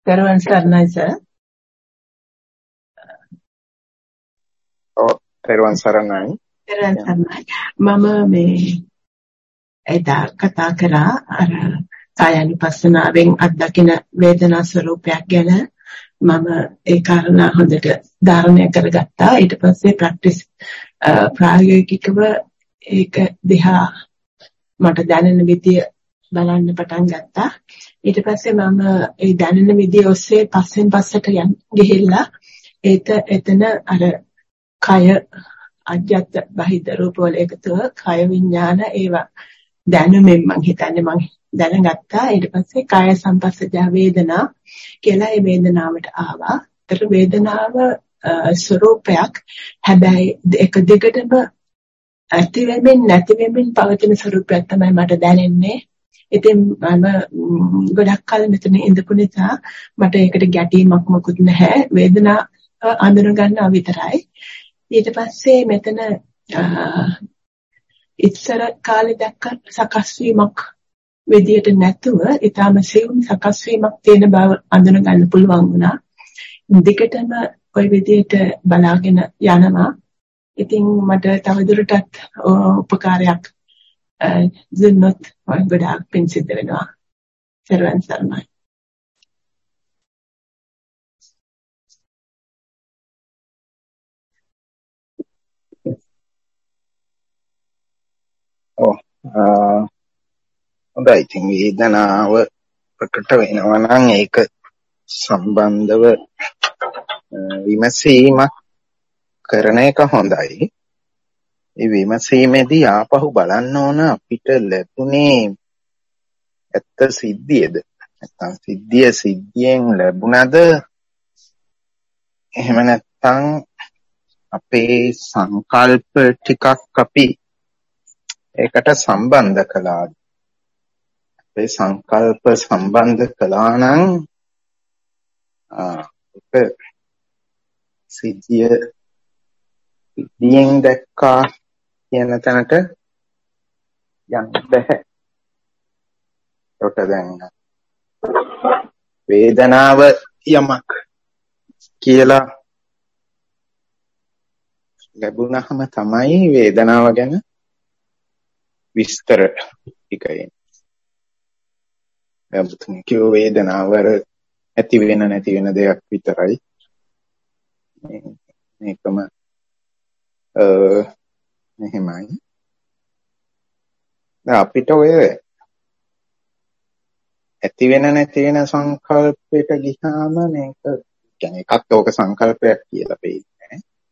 තෙරුවන් සරණයි සර්. තෙරුවන් සරණයි. තෙරුවන් සරණයි. මම මේ එදා කතා කරා අර කායानुපස්සනාවෙන් අත්දකින වේදනා ස්වરૂපයක් ගැන. මම ඒ කාරණා හොඳට ධාරණය කරගත්තා. ඊට පස්සේ ප්‍රායෝගිකව ඒක දිහා මට දැනෙන විදිය බලන්න පටන් ගත්තා. ඊට පස්සේ මම ඒ දැනෙන විදිය ඔස්සේ පස්සෙන් පස්සට ගිහිල්ලා එතන අර කය අජ්ජත් බහිද රූප වල එකතුව කය විඥාන ඒවා දැනුමෙන් මම හිතන්නේ මම දැනගත්තා. ඊට පස්සේ කාය සංපස්සජා වේදනා කියලා ඒ වේදනාවට ආවා. ඒතර වේදනාව ස්වરૂපයක්. හැබැයි එක දිගටම ඇති වෙමින් නැති වෙමින් පවතින ස්වરૂපයක් තමයි මට දැනෙන්නේ. ඉතින් මම ගොඩක් කල මෙතන ඉඳපු නිසා මට ඒකට ගැටීමක් මොකුත් නැහැ. වේදනාව අඳුර ගන්නවා විතරයි. ඊට පස්සේ මෙතන ඉස්සර කාලේ දැක්ක සකස් වීමක් විදියට නැතුව ඊටම සියුම් සකස් වීමක් තියෙන බව අඳුන ගන්න පුළුවන් වුණා. දිගටම ওই විදියට බලාගෙන යනවා. ඉතින් මට තවදුරටත් උපකාරයක් දුන්නොත් ගොඩාක් පිං සිද්ධ වෙනවා. සර්වන් සර්ණයි. හොඳයි. ඉතින් වේදනාව ප්‍රකට වෙනවා නම් ඒක සම්බන්ධව විමසීමක් කරන එක හොඳයි. ඒ විමසීමේදී ආපහු බලන්න ඕන අපිට ලැබුණේ ඇත්ත සිද්ධියද? නැත්නම් සිද්ධියෙන් ලැබුණද? එහෙම නැත්නම් අපේ සංකල්ප ටිකක් අපි ඒකට සම්බන්ධ කළාද? අපේ සංකල්ප සම්බන්ධ කළා නම් ඒක සිද්ධියෙන් දැක්කා කියන තැනට යන්න බෑ. ඒකට දැන් වේදනාව යමක් කියලා ලැබුණාම තමයි වේදනාව ගැන විස්තර ටික එන්නේ. අපිට කියව වේදනාව ඇති වෙන නැති වෙන දෙයක් විතරයි. මේකම එහෙමයි. දැන් අපිට ඔය ඇති වෙන නැති වෙන සංකල්පයට ගියාම මේක කියන්නේ එකත් ඕක සංකල්පයක් කියලා පෙන්නන්නේ.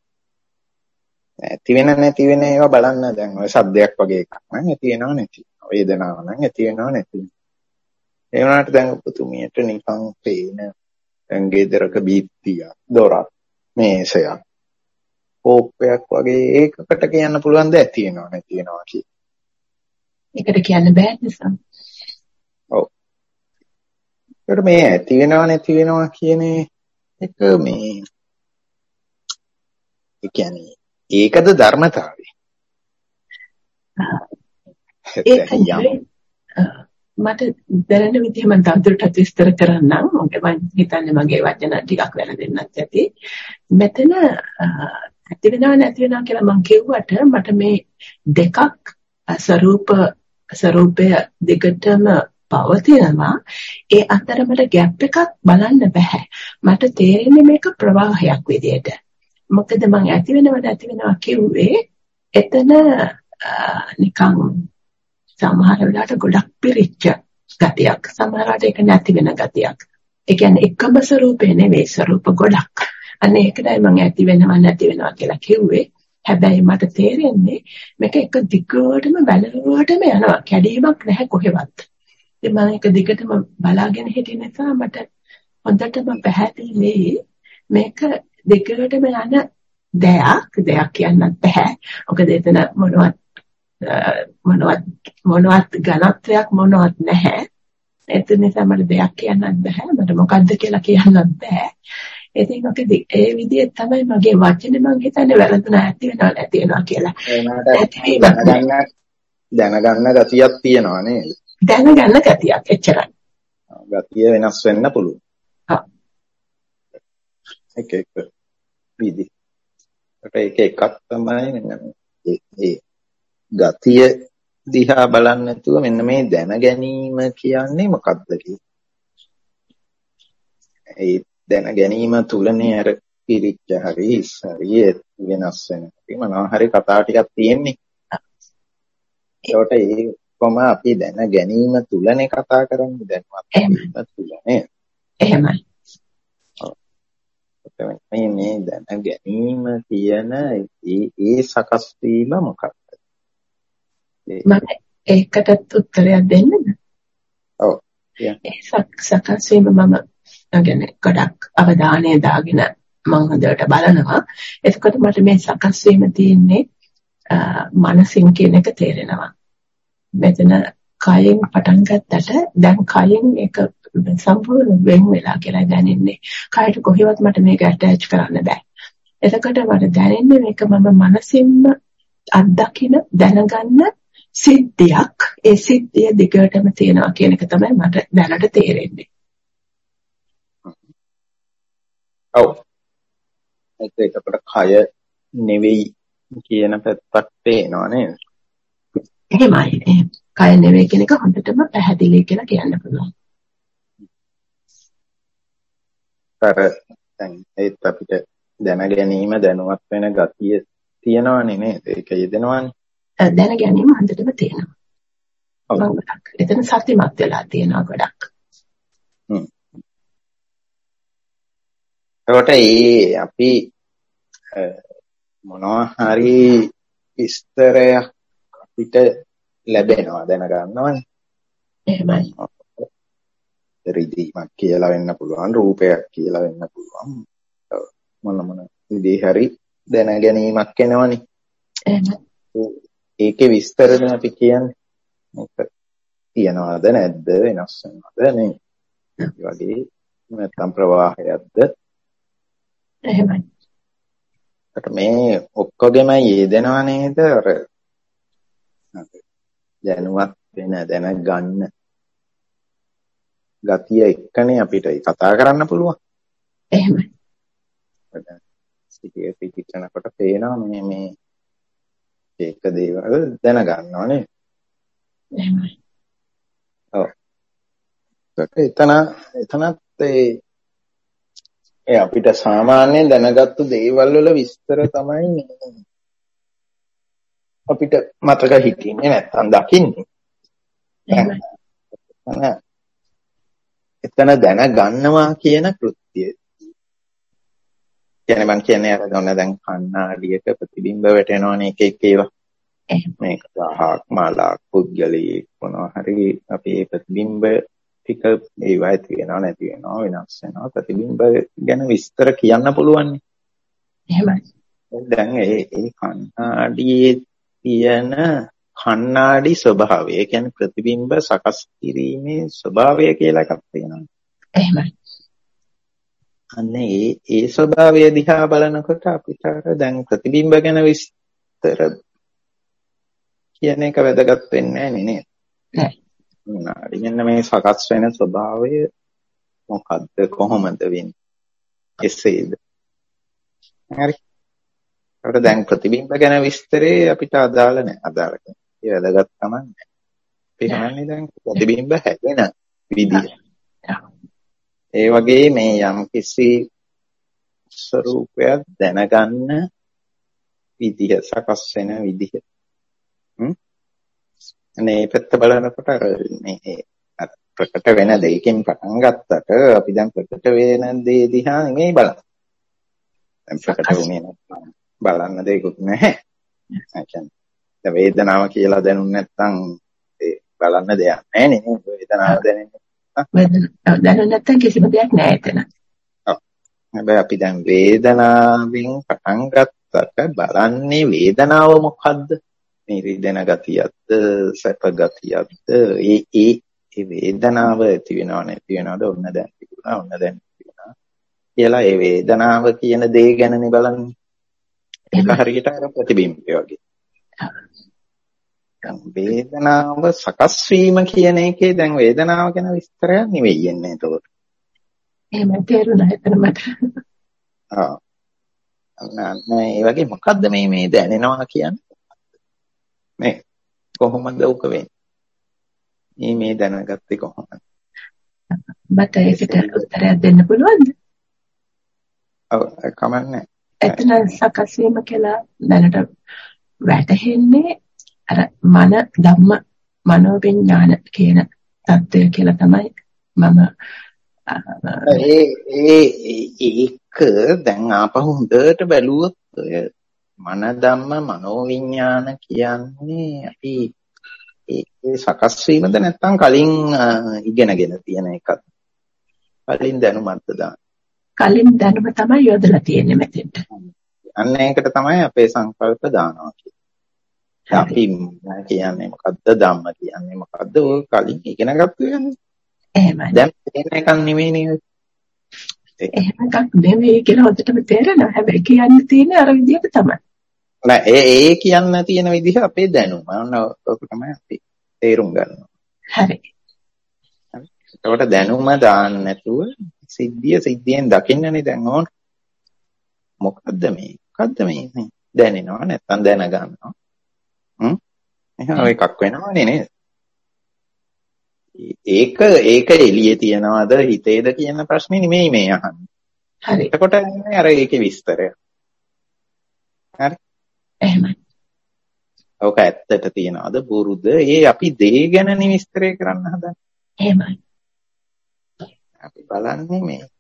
ඇති වෙන නැති වෙන ඒවා බලන්න දැන් ඔය සද්දයක් වගේ එකක් නම් ඇති වෙනව නැති වෙනව. වේදනාව නම් ඇති වෙනව නැති වෙනව. ඒ වුණාට දැන් ඔබතුමියට නිකන් පේන දැන් ගෙදරක බීත්තියක්, දොරක්, මේසයක්, කෝප්පයක් වගේ ඒකකට කියන්න පුළුවන් ද ඇති වෙනව නැති වෙනවා කියලා. ඒකට කියන්න බෑ නිසා. ඔව්. ඒකට මේ ඇති වෙනව නැති වෙනවා කියන එක මේ ඒ කියන්නේ ඒකද ධර්මතාවය. මට දැනෙන විදිහ මම තවදුරටත් විස්තර කරන්නම්. මම හිතන්නේ මගේ වචන ටිකක් වැරදෙන්නත් ඇති. මෙතන ඇති වෙනව නැති වෙනව කියලා මම කිව්වට මට මේ දෙකක් ස්වરૂපය දෙකටම පවතිනවා. ඒ අතර මට ગેප් එකක් බලන්න බෑ. මට තේරෙන්නේ මේක ප්‍රවාහයක් විදියට. මොකද මම ඇති වෙනව නැති වෙනවා කිව්වේ එතන නිකන් සමහර වෙලාවට ගොඩක් පිරිච්ච ගතියක්, සමහරවිට ඒක නැති වෙන ගතියක්. ඒ කියන්නේ එකම ස්වરૂපේ නෙවෙයි, ස්වરૂප ගොඩක්. අන්න ඒකයි මම ඇති වෙනව නැති වෙනවා කියලා කිව්වේ. හැබැයි මට තේරෙන්නේ මේක එක දිගටම බැලුවටම යනවා. කැඩීමක් නැහැ කොහෙවත්. ඉතින් මම ඒක දිගටම බලාගෙන හිටිය නිසා මට හොඳටම පැහැදිලි මේක දිගටම යන දෙයක් කියන්නත් බෑ. මොකද එතන මොනවත් ඝනත්වයක් මොනවත් නැහැ. ඒ නිසා මට දෙයක් කියන්නත් බෑ. මට මොකද්ද කියලා කියන්නත් බෑ. ඉතින් ඒ විදිහට තමයි මගේ වචනේ මම හිතන්නේ වැරදුනා ඇති වෙනවා නැති වෙනවා කියලා. දැනගන්න ගතියක් තියෙනවා නේද? දැනගන්න ගතියක් එච්චරයි. ගතිය වෙනස් වෙන්න පුළුවන්. එක විදි. ඒක එකක් තමයි ඒ ගතිය දිහා බලන්නේ නැතුව මෙන්න මේ දැන ගැනීම කියන්නේ මොකක්ද කියලා. ඒ දැන ගැනීම තුලනේ අර පිරිච්ච හරි හරි වෙනස් වෙන. මොනවා හරි කතා ටිකක් තියෙන්නේ. ඒකට ඒ කොම අපි දැන ගැනීම තුලනේ කතා කරන්නේ දැන්වත් තුලනේ. එහෙමයි. මේ දැන ගැනීම කියන ඒ සකස් වීම මොකක්ද? මම ඒකටත් උත්තරයක් දෙන්නද? ඔව්. ඒ සකස් වීම මම කියන්නේ ගොඩක් අවධානය දාගෙන මම හොඳට බලනවා. එතකොට මට මේ සකස් වීම තියෙන්නේ මනසින් කියන එක තේරෙනවා. මෙතන කයෙන් පටන් ගත්තට දැන් කයෙන් එක සම්පූර්ණ වෙන් වෙලා කියලා දැනෙන්නේ. කයට කොහෙවත් මට මේක ඇටච් කරන්න බෑ. එතකොට මට දැනෙන්නේ මේක මම මනසින්ම අත්දකින දැනගන්න සිද්ධියක්. ඒ සිද්ධිය දිගටම තියෙනවා කියන එක තමයි මට දැනට තේරෙන්නේ. ඔව්. එතකොට කය නෙවෙයි කියන පැත්තක් පේනවා නේද? එහෙමයි. කය නෙවෙයි කියන එක හොඳටම පැහැදිලි කියලා කියන්න පුළුවන්. දැන් ඒත් අපිට දැන ගැනීම දැනුවත් වෙන ගතිය තියෙනවනේ නේද? ඒක යෙදෙනවනේ. දැන ගැනීම හොඳටම තියෙනවා. ඔව්. එතන සත්‍යමත් වෙලා තියෙනවා ගොඩක්. ඒකට අපි මොනවා හරි විස්තරයක් අපිට ලැබෙනවා දැනගන්නවනේ. එහෙමයි. රිදීමක් කියලා වෙන්න පුළුවන්, රූපයක් කියලා වෙන්න පුළුවන්. මොන විදිහේ හරි දැන ගැනීමක් එනවනේ. එහෙමයි. ඒකේ විස්තරද අපි කියන්නේ. මේක තියනවද නැද්ද වෙනස් වෙනවද නේ? ඒ වගේ නැත්නම් ප්‍රවාහයක්ද? එහෙමයි. මේ ඔක්කොගෙම යෙදෙනව නේද? අර දැනුවත් වෙන දැනගන්න ගතිය එක්කනේ අපිට කතා කරන්න පුළුවන්. එහෙමයි. සිටියේ පිටිනකොට පේනවා මේ ඒක දේවල් දැනගන්නවා නේ. එහෙමයි. ඔව්. එතනත් ඒ අපිට සාමාන්‍යයෙන් දැනගත්තු දේවල් වල විස්තර තමයි අපිට මතක හිටින්නේ නැත්නම් දකින්නේ. එතන දැනගන්නවා කියන කෘත්‍යය. කියන්නේ මං කියන්නේ අර දැන් කණ්ණාඩියක ප්‍රතිබිම්බ වැටෙනවනේ එක ඒවා. මේක ගහක් මලක් පුද්ගලයෙක් මොනවා හරි අපි ඒ ප්‍රතිබිම්බ ටික ඒවා ඇති වෙනවා නැති වෙනවා වෙනස් වෙනවා ප්‍රතිබිම්බ ගැන විස්තර කියන්න පුළුවන්. එහෙමයි. දැන් ඒ කණ්ණාඩියේ තියෙන කණ්ණාඩි ස්වභාවය, ඒ කියන්නේ ප්‍රතිබිම්බ සකස් කිරීමේ ස්වභාවය කියලා එකක් තියෙනවා. එහෙමයි. අන්න ඒ ස්වභාවය දිහා බලනකොට අපිට දැන් ප්‍රතිබිම්බ ගැන විස්තර කියන එක වැදගත් වෙන්නේ නැහැ නේද? නෑ. මෙන්න මේ සකස් වෙන ස්වභාවය මොකද්ද කොහොමද වෙන්නේ? එසේද? හරි. අපිට දැන් ප්‍රතිබිම්බ ගැන විස්තරේ අපිට අදාළ නැහැ. අදාළ නැහැ. ඒ වැදගත් තමයි නැහැ. අපි හන්නේ දැන් ප්‍රතිබිම්බ හැදෙන විදිය. ඒ වගේ මේ යම් කිසි ස්වરૂපයක් දැනගන්න විදිය, සකස් වෙන විදිය. අනේ පැත්ත බලනකොට මේ ප්‍රකට වෙන දෙයකින් පටන් ගත්තට අපි දැන් ප්‍රකට වෙන දේ දිහා නෙමෙයි බලන්නේ. දැන් ප්‍රකට වුණේ නැත්නම් බලන්න දෙයක්වත් නැහැ. ඒ කියන්නේ වේදනාව කියලා දැනුනේ නැත්නම් ඒ බලන්න දෙයක් නැහැ නේ. වේදනාව දැනෙන්නේ. දැනුනේ නැත්නම් කිසිම දෙයක් නැහැ එතන. ඔව්. හැබැයි අපි දැන් වේදනාවෙන් පටන් ගත්තට බලන්නේ වේදනාව මොකද්ද? මේ රිදෙන ගතියක්ද සැප ගතියක්ද ඒ වේදනාව ඇති වෙනව නැති වෙනවද ඔන්න දැන් තිබුණා ඔන්න දැන් තිබුණා කියලා ඒ වේදනාව කියන දේ ගැනනේ බලන්නේ. ඒක හරියට අර ප්‍රතිබිම්බය වගේ. වේදනාව සකස් වීම කියන එකේ දැන් වේදනාව ගැන විස්තරයක් නෙවෙයි එන්නේ ඒතකොට. එහෙම තේරුණා එතන මට. ඒ වගේ මොකද්ද මේ දැනෙනවා කියන්නේ? මේ කොහොමද උක වෙන්නේ? මේ දැනගත්තේ කොහොමද? මට ඒකට උත්තරයක් දෙන්න පුළුවන්ද? ඔව් කමන්නේ. එතන සකස් වීම කියලා දැනට වැටහෙන්නේ අර මන ධම්ම මනෝවිඥාන කියන தত্ত্বය කියලා තමයි මම ඒක දැන් ආපහු හොඳට බැලුවොත් ඔය මන ධම්ම මනෝවිඥාන කියන්නේ අපි ඒ සකස් වීමද නැත්නම් කලින් ඉගෙනගෙන තියෙන එකක්? කලින් දැනුමක්ද දාන්න? කලින් දැනුම තමයි යොදලා තියෙන්නේ මෙතෙන්ට. අන්න ඒකට තමයි අපේ සංකල්ප දානවා කියන්නේ. අපි කියන්නේ මොකද්ද ධම්ම කියන්නේ මොකද්ද? ඔය කලින් ඉගෙන ගත්ත යන්නේ. එහෙමයි. දැන් තේරෙන එකක් නෙමෙයි නේද? එහෙම එකක් නෙමෙයි කියලා හොඳටම තේරෙනවා. හැබැයි කියන්න තියෙන්නේ අර විදිහට තමයි. නෑ ඒ කියන්න තියෙන විදිහ අපේ දැනුම. ඔක තමයි අපි තේරුම් ගන්නවා. හරි. ඒකට දැනුම දාන්න නැතුව සිද්ධියෙන් දකින්නනේ දැන් ඕන. මොකද්ද මේ දැනෙනවා නැත්නම් දැනගන්නවා. එහෙනම් එකක් වෙනවනේ නේද? ඒක එළියේ තියනවාද හිතේද කියන ප්‍රශ්නේ නෙමෙයි මේ අහන්නේ. හරි. එතකොට එන්නේ අර ඒකේ විස්තරය. හරි. එහෙමයි. ඔක ඇත්තට තියනවාද බොරුද? අපි දේ ගැන විස්තරය කරන්න හදන්නේ. එහෙමයි. අපි බලන්නේ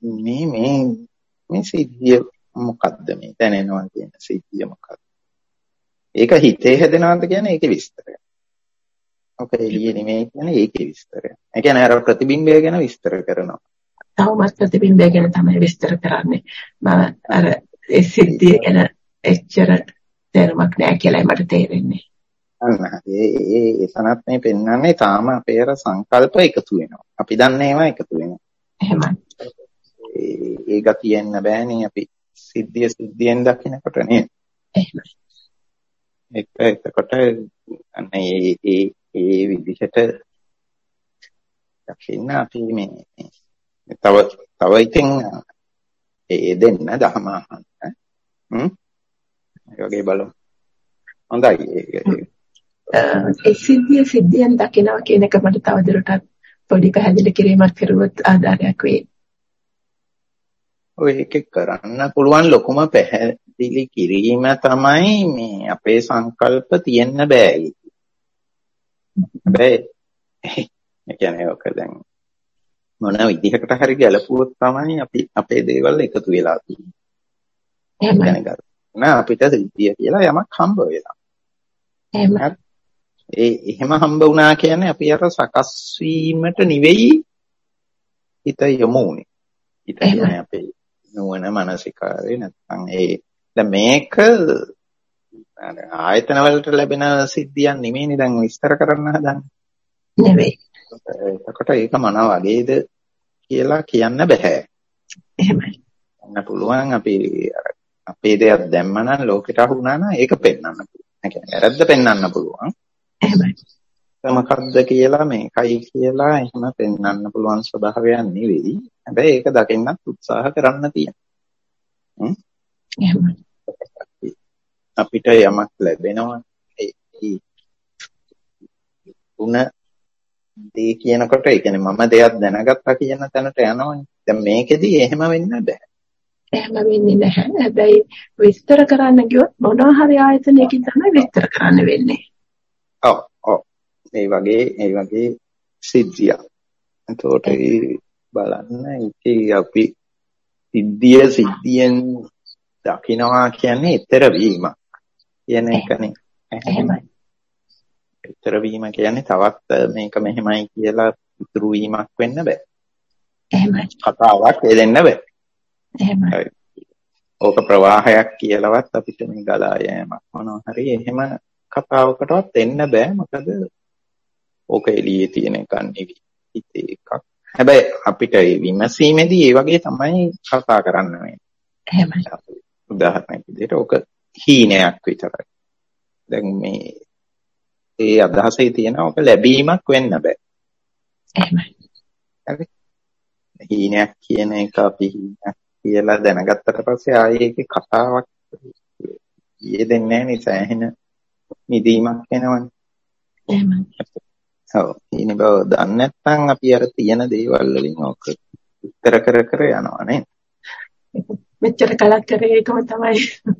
මේ සිද්ධිය මොකද්ද මේ දැනෙනවා කියන සිද්ධිය මොකක්ද? ඒක හිතේ හැදෙනවද කියන්නේ ඒකේ විස්තරය. ඔක එළියේ නෙමෙයි කියන්නේ ඒකේ විස්තරය. ඒ කියන්නේ අර ප්‍රතිබිම්බය ගැන විස්තර කරනවා. තවමත් ප්‍රතිබිම්බය ගැන තමයි විස්තර කරන්නේ. මම අර ඒ සිද්ධිය ගැන එච්චර තේරුමක් නැහැ කියලා මට තේරෙන්නේ. අන්න ඒ සනත් මේ පෙන්වන්නේ තාම අපේ අර සංකල්ප එකතු වෙනවා. අපි දන්නේ ඒවා එකතු වෙනවා. එහෙමයි. ඒ ගතියෙන්න බෑනේ අපි සිද්ධියෙන් දකින්නකොට නේද? එහෙමයි. එතකොට අන්න ඒ විදිහට දකින්න අපි මේ තව ඉතින් ඒ දෙන්න දහම අහන්න. ඒ වගේ බලමු. හොඳයි. ඒ සිද්ධියෙන් දකිනවා කියන එක මට තවදුරටත් පොඩි පැහැදිලි කිරීමක් කරුවොත් ආධාරයක් වෙයි. ඔය එක කරන්න පුළුවන් ලොකුම පැහැදිලි කිරීම තමයි මේ අපේ සංකල්ප තියෙන්න බෑ. හැබැයි ඒ කියන්නේ ඔක දැන් මොන විදිහකට හරි ගැලපුවොත් තමයි අපි අපේ දේවල් එකතු වෙලා තියෙන්නේ. අපිට සිද්ධිය කියලා යමක් හම්බ වෙලා. එහෙම හම්බ වුණා කියන්නේ අපි අර සකස් වීමට නෙවෙයි හිත යොමු උනේ. හිත කියන්නේ අපේ නුවණ මානසිකාරේ නැත්නම් දැන් මේක ආයතන වලට ලැබෙන සිද්ධියක් නෙමෙයිනේ දැන් විස්තර කරන්න හදන්නේ. නෙවෙයි. එතකොට ඒක මොන වගේද කියලා කියන්න බෑ. එහෙමයි. ගන්න පුළුවන් අපි අපේ දෙයක් දැම්මනම් ලෝකෙට අහු වුණා නම් ඒක පෙන්වන්න පුළුවන්. ඒ කියන්නේ වැරද්ද පෙන්වන්න පුළුවන්. එහෙමයි. මොකක්ද කියලා මේකයි කියලා එහෙම පෙන්වන්න පුළුවන් ස්වභාවයක් නෙවෙයි. හැබැයි ඒක දකින්නත් උත්සාහ කරන්න තියෙනවා. එහෙමයි. අපිට යමක් ලැබෙනවා ඒ උන දේ කියනකොට ඒ කියන්නේ මම දෙයක් දැනගත්තා කියන තැනට යනවනේ. දැන් මේකෙදි එහෙම වෙන්න බෑ. එහෙම වෙන්නේ නැහැ. හැබැයි විස්තර කරන්න ගියොත් මොනවා හරි ආයතනයකින් තමයි විස්තර කරන්න වෙන්නේ. ඔව්. ඒ වගේ සිද්ධියක්. එතකොට බලන්න ඉතින් අපි සිද්ධියෙන් දකින්නවා කියන්නේ ඊතර වීමක් කියන එකනේ. එහෙමයි. ඊතර වීම කියන්නේ තවත් මේක මෙහෙමයි කියලා ඉතුරු වීමක් වෙන්න බෑ. එහෙමයි. කතාවක් දෙන්න බෑ. එහෙමයි. ඕක ප්‍රවාහයක් කියලාවත් අපිට මේ ගලා යෑමක් මොනවා හරි එහෙම කතාවකටවත් එන්න බෑ. මොකද ඕක එළියේ තියෙන එකක් නෙවෙයි. හිතේ එකක්. හැබැයි අපිට විමසීමේදී ඒ වගේ තමයි කතා කරන්න වෙන්නේ. එහෙමයි. උදාහරණයක් විදිහට ඕක හීනයක් විතරයි. දැන් මේ ඒ අදහසේ තියෙන ඕක ලැබීමක් වෙන්න බෑ. එහෙමයි. හරි. හීනයක් කියන එක අපි කියලා දැනගත්තට පස්සේ ආයේ ඒකේ කතාවක් යෙදෙන්නේ නැහැ නේ සෑහෙන නිදීමක් වෙනවනේ. එහෙමයි. ඔව්. ඊන බව දන්නේ නැත්නම් අපි අර තියෙන දේවල් වලින් ඔක උත්තර කර යනවා නේ. මෙච්චර කලක් කරේ ඒකම තමයි.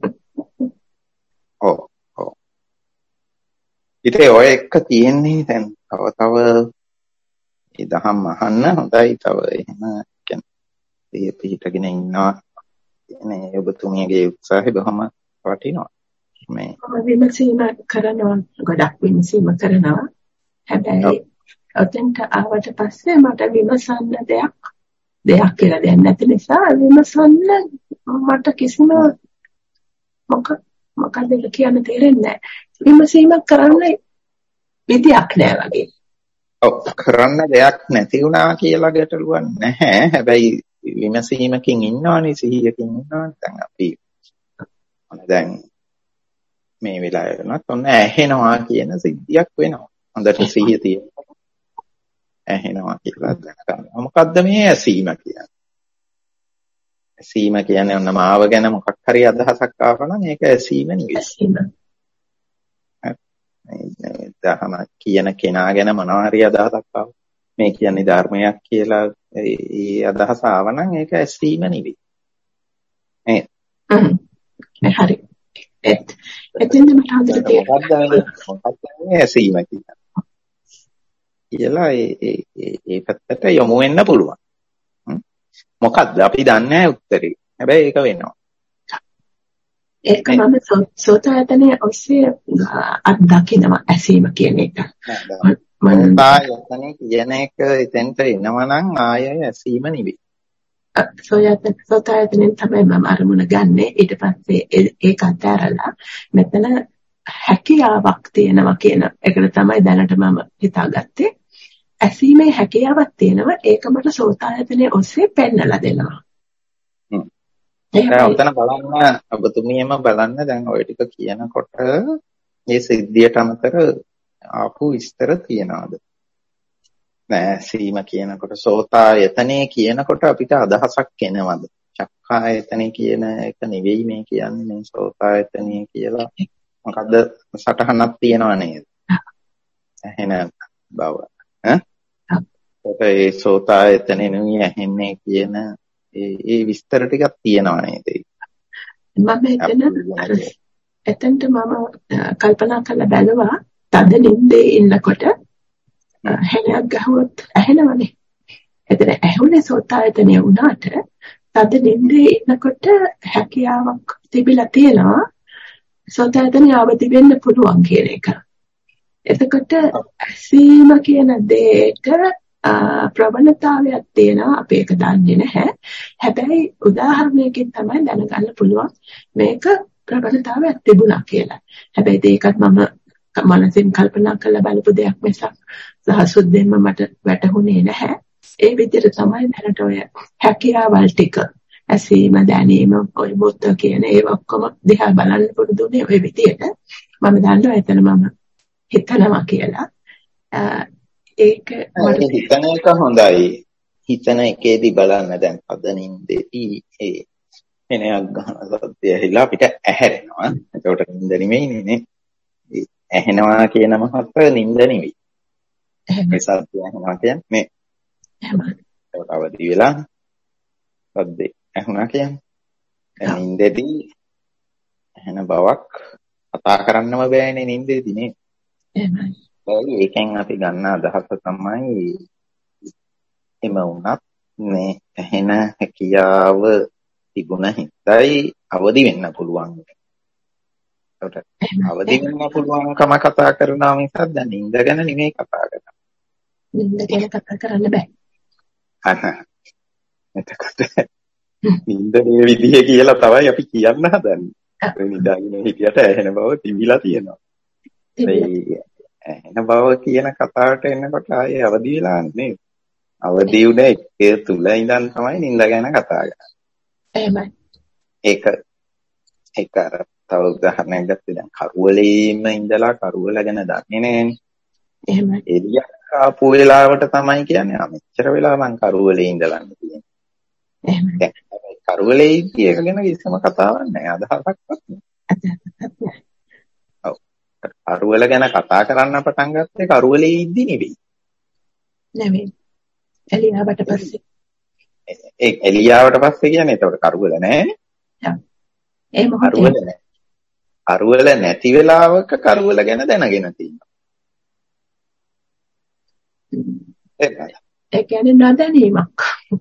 ඔව්. ඔව්. ඉතින් ඔය එක තියෙන්නේ දැන් තව ඒ දහම් අහන්න හොඳයි. තව එහෙම කියන්නේ ඒ පිටගෙන ඉන්නවා. නේ ඔබතුමියගේ උත්සාහය බොහොම වටිනවා. මේ විමසීම කරනවා, ගොඩක් විමසීම කරනවා. හැබැයි ඔතෙන්ට ආවට පස්සේ මට විමසන්න දෙයක් කියලා දෙයක් නැති නිසා විමසන්න මට කිසිම මොකක්ද කියන්න තේරෙන්නේ නැහැ. විමසීමක් කරන්න විදියක් නැහැ වගේ. ඔව් කරන්න දෙයක් නැති වුණා කියලා ගැටලුවක් නැහැ. හැබැයි විමසීමකින් ඉන්නවනේ, සිහියකින් ඉන්නවනේ. දැන් අපි දැන් මේ වෙලාවේ වෙනත් ඔන්න ඇහෙනවා කියන සිද්ධියක් වෙනවා. හොඳට සිහිය තියෙනවා. ඇහෙනවා කියලා දැනගන්නවා. මොකද්ද මේ ඇසීම කියන්නේ? ඇසීම කියන්නේ ඔන්න මාව ගැන මොකක් හරි අදහසක් ආවනම් ඒක ඇසීම නෙවෙයි. දහම කියන කෙනා ගැන මොනවා හරි අදහසක් ආව. මේ කියන්නේ ධර්මයක් කියලා ඒ අදහස ආවනම් ඒක ඇසීම නෙවෙයි. හරි. එතෙන්ද මට හොඳට තේරෙනවා. මොකක්ද මේ ඇසීම කියන්නේ? කියලා ඒ පැත්තට යොමු වෙන්න පුළුවන්. මොකද්ද අපි දන්නේ නැහැ උත්තරේ. හැබැයි ඒක වෙනවා. ඒක මම සෝතායතනයේ ඔස්සේ අත්දකිනවා ඇසීම කියන එක. සෝතායතනයේ කියන එක එතෙන්ට එනවා නම් ආයෙ ඇසීම නෙවෙයි. සෝතායතනෙන් තමයි මම අරමුණ ගන්නෙ. ඊට පස්සේ ඒක අතහැරලා මෙතන හැකියාවක් තියෙනවා කියන එකට තමයි දැනට මම හිතාගත්තේ. ඇසීමේ හැකියාවක් තියෙනවා. ඒක මට සෝතායතනයේ ඔස්සේ පෙන්නලා දෙනවා. දැන් ඔතන බලන්න ඔබතුමියම බලන්න දැන් ඔය ටික කියනකොට මේ සිද්ධියට අමතර ආපු විස්තර තියනවාද? නෑ සීම කියනකොට සෝතායතනේ කියනකොට අපිට අදහසක් එනවද? චක්කායතනේ කියන එක නෙවෙයි මේ කියන්නේ මේ සෝතායතනේ කියලා මොකද්ද සටහනක් තියනව නේද? එහෙන බව. ඒ සෝතායතනේ නෙවෙයි ඇහෙන්නේ කියන ඒ විස්තර ටිකක් තියනව නේද? මම එතනට මම කල්පනා කරලා බැලුවා තද නිින්දේ ඉන්නකොට හෙලයක් ගහුවොත් ඇහෙනවනේ. එතන ඇහුනේ සෝතායතනය වුණාට තද නිින්දේ ඉන්නකොට හැකියාවක් තිබිලා තියෙනවා සෝතායතනය අවදි වෙන්න පුළුවන් කියන එක. එතකොට ඇසීම කියන දෙයට ප්‍රවණතාවයක් තියෙනවා අපි ඒක දන්නේ නැහැ. හැබැයි උදාහරණයකින් තමයි දැනගන්න පුළුවන් මේක ප්‍රවණතාවයක් තිබුණා කියලා. හැබැයි ඒකත් මම මනසින් කල්පනා කරලා බලපු දෙයක් මිසක් සහසුද්දෙන්ම මට වැටහුනේ නැහැ. ඒ විදිහට තමයි දැනට ඔය හැකියාවල් ටික ඇසීම දැනීම ඔය මුත්ත කියන ඒවා ඔක්කොම දිහා බලන්න පුරුදුනේ ඔය විදිහට. මම දන්නවා එතන මම හිතනවා කියලා. ඒක මට හිතන එක හොඳයි. හිතන එකේදී බලන්න දැන් පදනින්දේදී ඒ එනයක් ගන්න සත්‍ය ඇහිලා අපිට ඇහැරෙනවා. ඒකට නින්ද නෙමෙයිනේ නේ. ඇහෙනවා කියන මහත් නින්ද නෙවෙයි. ඒ සත්‍ය ඇහෙනවා කියන්නේ මේ ඒකට අවදි වෙලා සද්දේ ඇහුණා කියන්නේ. නින්දේදී ඇහෙන බවක් කතා කරන්නම බෑනේ නින්දේදී නේ. එහෙමයි. ඒකෙන් අපි ගන්න අදහස තමයි එම වුණත් මේ ඇහෙන හැකියාව තිබුණ හිතයි අවදි වෙන්න පුළුවන්. අවදි වෙන්න පුළුවන්කම කතා කරනවා මිසක් දැන් නින්ද ගැන නෙමෙයි කතා කරන්නේ. නින්ද ගැන කතා කරන්න බෑ. එතකොට නින්දේ විදිය කියලා තමයි අපි කියන්න හදන්නේ. නිදාගෙන හිටියට ඇහෙන බව තිබිලා තියෙනවා. ඇහෙන බව කියන කතාවට එනකොට ආයේ අවදි වෙලා නේද? අවදි උනේ ඒ තුල ඉඳන් තමයි නින්ද ගැන කතා කරන්නේ. එහෙමයි. ඒක අර තව උදාහරණයක් ගත්තේ දැන් කරුවලේම ඉඳලා කරුවල ගැන දන්නේ නෑනේ. එහෙමයි. එළියක් ආපු වෙලාවට තමයි කියන්නේ මෙච්චර වෙලා මං කරුවලේ ඉඳලා තියෙන්නේ. එහෙමයි. කරුවලේ ඉති එක ගැන කිසිම කතාවක් නැහැ. අදහසක්වත් නැහැ. ඔව්. කරුවල ගැන කතා කරන්න පටන් ගත්තේ කරුවලේ ඉද්දි නෙවෙයි. නෙවෙයි. එළියාවට පස්සේ. ඒ එළියාවට පස්සේ කියන්නේ ඒතකොට කරුවල නැහැ. ඒ මොකද? කරුවල නැති වෙලාවක කරුවල ගැන දැනගෙන තියෙනවා. ඒ කියන්නේ නොදැනීමක්.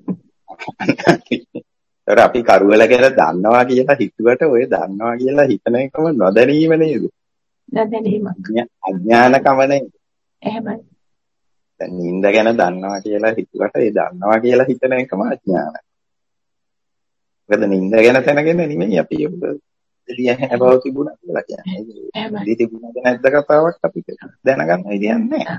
ඒතර අපි කරුවල ගැන දන්නවා කියලා හිතුවට ඔය දන්නවා කියලා හිතන එකම නොදැනීම නේද? නොදැනීමක්. අඥානකම නේද? එහෙමයි. දැන් නිින්ද ගැන දන්නවා කියලා හිතුවට ඒ දන්නවා කියලා හිතන එකම අඥානයි. මොකද නිින්ද ගැන දැනගෙන නෙමෙයි අපි එළිය හැන බව තිබුණා කියලා කියන්නේ. ඉතින් තිබුණාද නැද්ද කතාවක් අපිට දැනගන්න විදියක් නැහැ.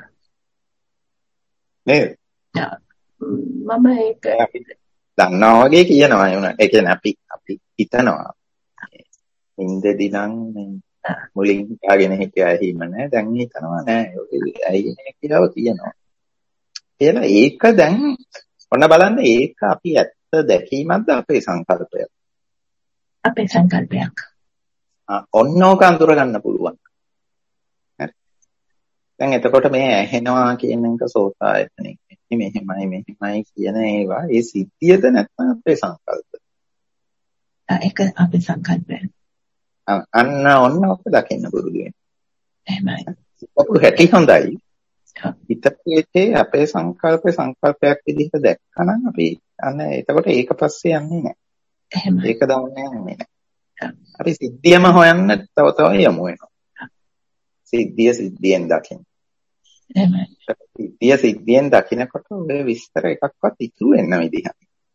නේද? මම ඒක දන්නවා වගේ කියනවා ඒ කියන්නේ අපි හිතනවා. නිින්දදී නම් මුලින් හිතාගෙන හිටියා එහෙම නැහැ. දැන් හිතනවා නෑ. ඇයි කියලා තියෙනවා. කියලා ඒක දැන් ඔන්න බලන්න ඒක අපි ඇත්ත දැකීමක්ද අපේ සංකල්පයක්? අපේ සංකල්පයක්. ඔන්න ඕක අඳුර ගන්න පුළුවන්. හරි. දැන් එතකොට මේ ඇහෙනවා කියන එක සෝතායතනෙ. මෙහෙමයි කියන ඒවා ඒ සිද්ධියද නැත්නම් අපේ සංකල්ප? ඒක අපේ සංකල්පය. අන්න ඔන්න ඔක දකින්න පුරුදු වෙන්න. එහෙමයි. ඔක හැටි හොඳයි. හිතේ අපේ සංකල්පයක් විදිහට දැක්කනම් අපි අන්න එතකොට ඒක පස්සේ යන්නේ නැහැ. එහෙමයි. ඒක දවන්නේ නැහැ. අපි සිද්ධියම හොයන්න තව යමු වෙනවා. සිද්ධියෙන් දකින්න. එහෙමයි. සිද්ධියෙන් දකින්නකොට ඔය විස්තර එකක්වත් ඉතුරු වෙන්න විදිහක්.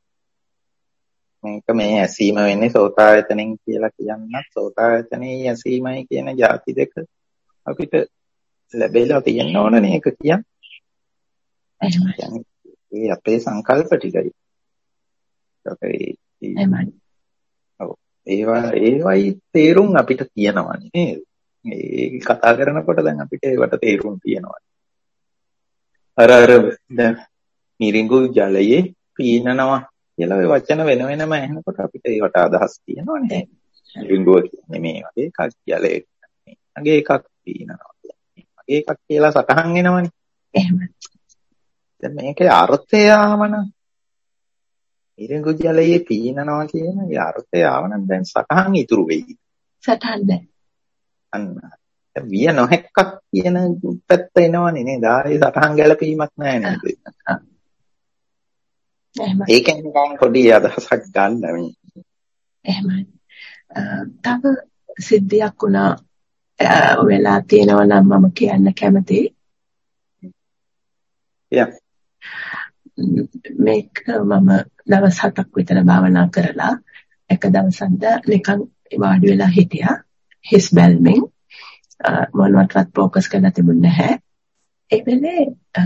මේක මේ ඇසීම වෙන්නේ සෝතායතනෙන් කියලා කියන්නත් සෝතායතනේ ඇසීමයි කියන જાති දෙක අපිට ලැබෙලා තියෙන්න ඕනනේ ඒක කියන්නේ. ඒ අපේ සංකල්ප ටිකයි. ඒවයි තේරුම් අපිට තියෙනවා නේද? ඒ කතා කරනකොට දැන් අපිට ඒවට තේරුම් තියෙනවා. අර දැන් මිරිඟු ජලයේ පීනනවා කියලා ওই වචන වෙන වෙනම ඇහෙනකොට අපිට ඒවට අදහස් තියෙනවනේ. මිරිඟුව කියන්නේ මේ වගේ එකක් ජලයේ මගේ එකක් පීනනවා. මගේ එකක් කියලා සටහන් එනවනේ. එහෙමයි. දැන් මේකේ අර්ථය ආවනම් මිරිඟු ජලයේ පීනනවා කියන ඒ අර්ථය ආවනම් දැන් සටහන් ඉතුරු වෙයි. සටහන් දැන් අන්න විය නොහැක්කක් කියන පැත්ත එනවනේ නේද? ආයේ සටහන් ගැලපීමක් නැහැ නේද? එහෙමයි. ඒකෙන් නිකන් පොඩි අදහසක් ගන්න මේ. එහෙමයි. තව සිද්ධියක් වුණා වෙලා තියෙනවා නම් මම කියන්න කැමතියි. මේක මම දවස් 7ක් විතර භාවනා කරලා එක දවසක්ද නිකන් වාඩි වෙලා හිටියා. හිස් බැල්මෙන් මොනවත්වත් ફોકસ කරන්න තිබුණේ නැහැ. ඒ වෙලේ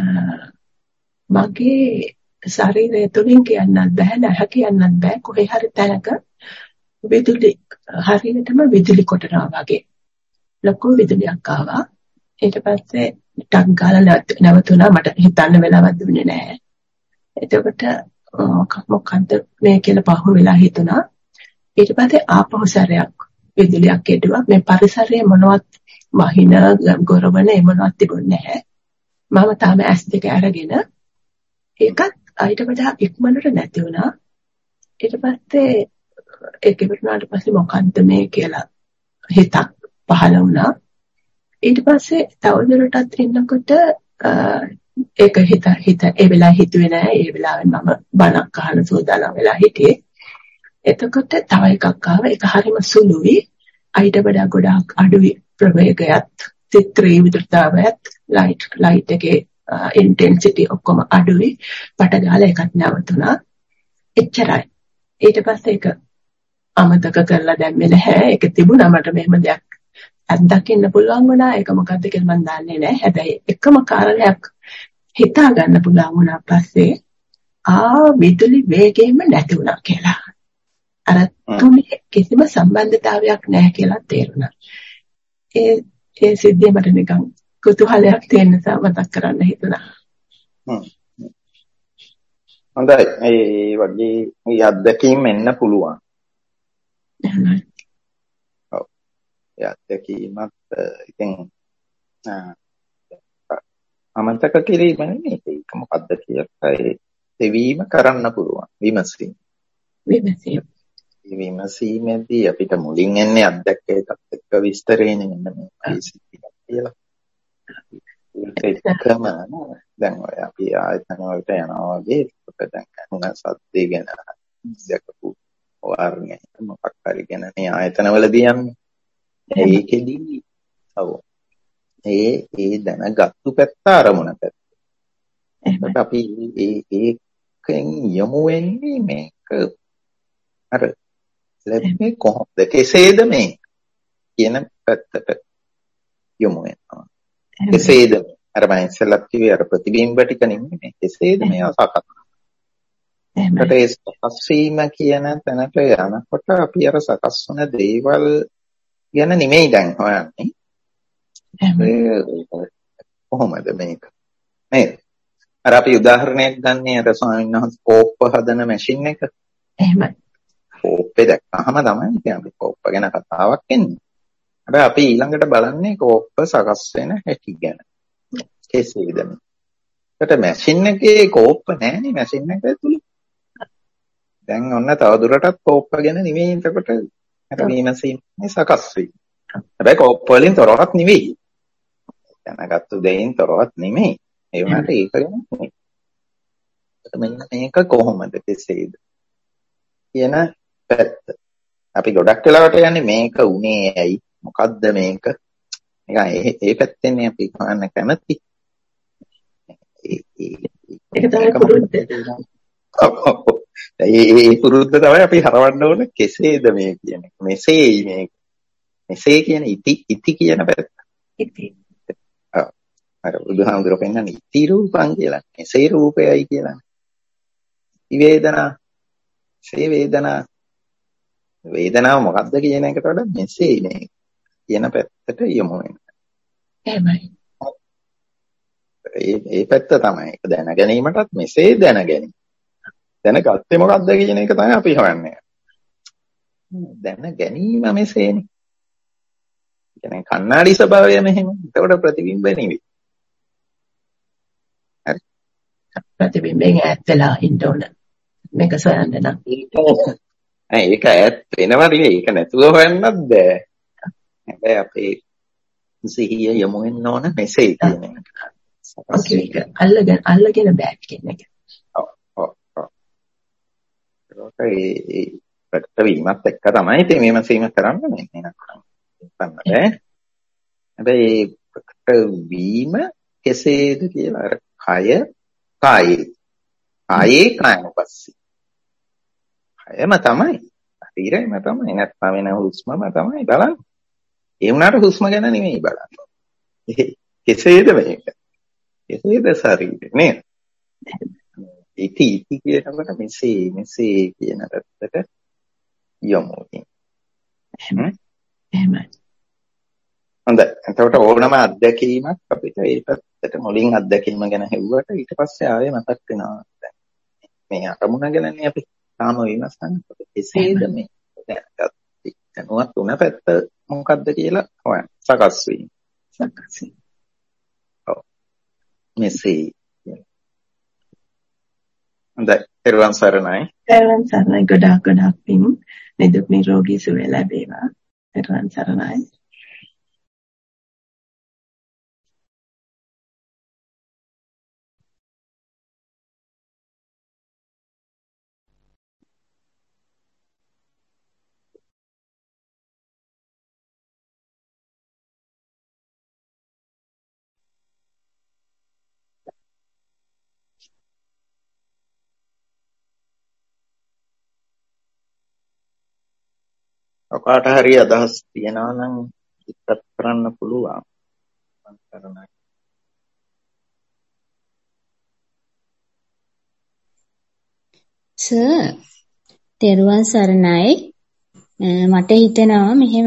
මගේ ශරීරය තුලින් කියන්නත් බෑ නැහැ කියන්නත් බෑ කොහේ හරි තැනක විදුලි හරියටම විදුලි කොටනවා වගේ ලොකු විදුලියක් ආවා. ඊට පස්සේ ටක් ගාලා නැවතුණා. මට හිතන්න වෙලාවක් දුන්නේ නැහැ. එතකොට මොකක්ද මේ කියලා පහු වෙලා හිතුණා. ඊට පස්සේ ආපහු සැරයක් විදුලියක් එදුවා. මේ පරිසරයේ මොනවත් වහින ගොරවන මොනවත් තිබුණේ නැහැ. මම තාම S2 අරගෙන ඒකත් ඊට වඩා ඉක්මනට නැති වුණා. ඊට පස්සේ ඒක ඉවරනාට පස්සේ මොකද්ද මේ කියලා හිතක් පහළ වුණා. ඊට පස්සේ තවදුරටත් ඉන්නකොට ඒක හිත ඒ වෙලාවේ හිතුවේ නෑ. ඒ වෙලාවෙන් මම බණක් අහන සූදානම් වෙලා හිටියේ. එතකොට තව එකක් ආවා. ඒක හරිම සුළුයි. ඊට වඩා ගොඩාක් අඩුයි ප්‍රවේගයත්, චිත්‍රී විද්‍යාවයත්, ලයිට් එකේ ඉන්ටෙන්සිටි ඔක්කොම අඩුයි. පට ගාලා එකක් නැවතුණා. එච්චරයි. ඊට පස්සේ ඒක අමතක කරලා දැම්මේ නැහැ. ඒක තිබුණා මට මෙහෙම දෙයක් අත්දකින්න පුළුවන් වුණා. ඒක මොකද්ද කියලා මම දන්නේ නැහැ. හැබැයි එකම කාරණයක් හිතා ගන්න පුළුවන් වුණා පස්සේ විදුලි වේගයෙන්ම නැති වුණා කියලා. අර තුනේ කිසිම සම්බන්ධතාවයක් නැහැ කියලා තේරුණා. ඒ සිද්ධිය මට නිකන් කුතුහලයක් තියෙන නිසා මතක් කරන්න හිතුණා. හොඳයි. ඒ වගේ අත්දැකීම් එන්න පුළුවන්. ඔව්. ඒ අත්දැකීමත් ඉතින් අමතක කිරීම නෙමෙයි. ඒක මොකද්ද කියලා ඒ දෙවීම කරන්න පුළුවන්. විමසීමේදී අපිට මුලින් එන්නේ අත්දැක එකත් එක්ක විස්තරේනේ මෙන්න මේ සිද්ධියක් කියලා. ඒක එක්කම දැන් ඔය අපි ආයතන වලට යනවා වගේ ඒක දැන් අනුන සද්දේ ගැන දැකපු වර්ණය මොකක් හරි ගැන මේ ආයතනවලදී යන්නේ. ඒකෙදි ඔව් ඒ දැනගත්තු පැත්ත අරමුණ පැත්ත. ඒකට අපි ඒකෙන් යමු වෙන්නේ මේක අර ලැබෙන්නේ කොහොමද කෙසේද මේ කියන පැත්තට යමු වෙනවා. කෙසේද අර මම ඉස්සෙල්ලා කිව්වේ අර ප්‍රතිබිම්බ ටික නෙමෙයි කෙසේද මේවා සකස් කරන්නේ. ඒ සකස් වීම කියන තැනට යනකොට අපි අර සකස් වන දේවල් ගැන නෙමෙයි දැන් හොයන්නේ. කොහොමද මේක නේද? අර අපි උදාහරණයක් ගන්නේ අර ස්වාමීන් වහන්සේ කෝප්ප හදන මැෂින් එක. එහෙමයි. කෝප්පේ දැක්කහම තමයි ඉතින් අපි කෝප්ප ගැන කතාවක් එන්නේ. හැබැයි අපි ඊළඟට බලන්නේ කෝප්ප සකස් වෙන හැටි ගැන. කෙසේද මේ? ඒකට මැෂින් එකේ කෝප්ප නැහැනේ මැෂින් එක ඇතුලේ. දැන් ඔන්න තවදුරටත් කෝප්ප ගැන නෙමෙයි එතකොට අර විමසීමේ සකස් වීම. හැබැයි කෝප්ප වලින් තොරවත් නෙවෙයි. දැනගත්තු දෙයින් තොරවත් නෙමෙයි. ඒ වුණාට ඒක ගැන නෙමෙයි. මෙන්න මේක කොහොමද කෙසේද කියන පැත්ත. අපි ගොඩක් වෙලාවට යන්නේ මේක උනේ ඇයි? මොකද්ද මේක? නිකන් ඒ පැත්තෙන්නේ අපි කවන්න කැමති. ඒක තමයි පුරුද්ද. ඒ පුරුද්ද තමයි අපි හරවන්න ඕන කෙසේද මේ කියන්නේ. මෙසේයි මේක. මෙසේ කියන ඉති කියන පැත්ත. ඉති. අර බුදුහාමුදුරුවෝ පෙන්නන්නේ ඉති රූපං කියලා. මෙසේ රූපයයි කියලා. වේදනා සේ වේදනාව මොකද්ද කියන එකට වඩා මෙසේ මේ කියන පැත්තට යමු වෙනවා. එහෙමයි. ඒ පැත්ත තමයි. ඒක දැන ගැනීමටත් මෙසේ දැන ගැනීම. දැනගත්තේ මොකද්ද කියන එක තමයි අපි හොයන්නේ. දැන ගැනීම මෙසේනේ. කියන්නේ කණ්ණාඩි ස්වභාවය මෙහෙම. ඒකට ප්‍රතිබිම්බ නෙවෙයි. හරි. ප්‍රතිබිම්බෙන් ඈත් වෙලා ඉන්න ඕන. මේක සොයන්න නම්. ඒක ඈත් වෙනවා නෙවෙයි. ඒක නැතුව හොයන්නත් බෑ. හැබැයි අපේ සිහිය යොමු වෙන්න ඕන මෙසේ කියන එක. ඒක අල්ලගෙන බෑ කියන එක. ඔව්. ඒ ප්‍රතිවීමත් එක්ක තමයි ඉතින් මේම සීම කරන්නේ නැත්නම් බෑ. හැබැයි ප්‍රකට වීම කෙසේද කියලා අර කායේ කායනුපස්සී. කයම තමයි. ශරීරයම තමයි. නැත්නම් වෙන හුස්මම තමයි බලන්නේ. ඒ වුණාට හුස්ම ගැන නෙමෙයි බලන්නේ. කෙසේද මේක? කෙසේද ශරීරය නේද? ඉති කියනකොට මෙසේ කියන පැත්තට යමු. එහෙමයි. හොඳයි. එතකොට ඕනම අත්දැකීමක් අපිට ඒ පැත්තට මුලින් අත්දැකීම ගැන හෙව්වට ඊට පස්සේ ආයෙ මතක් වෙනවා. මේ අරමුණ ගැනනේ අපි තාම විමසන්නේ. කෙසේද මේ දැනුවත් වුණ පැත්ත මොකද්ද කියලා හොයන්න. සකස් වීම. ඔව්. මෙසේ. හොඳයි. ඊර්වන් සරණයි. ඊර්වන් සරණයි ගොඩාක් පින්. නිදුක් නිරෝගී සුවය ලැබේවා. ඊර්වන් සරණයි. ඔකාට හරි අදහස් තියනවා නම් ඉස්සත් කරන්න පුළුවන්. සර් තෙරුවන් සරණයි. මට හිතෙනවා මෙහෙම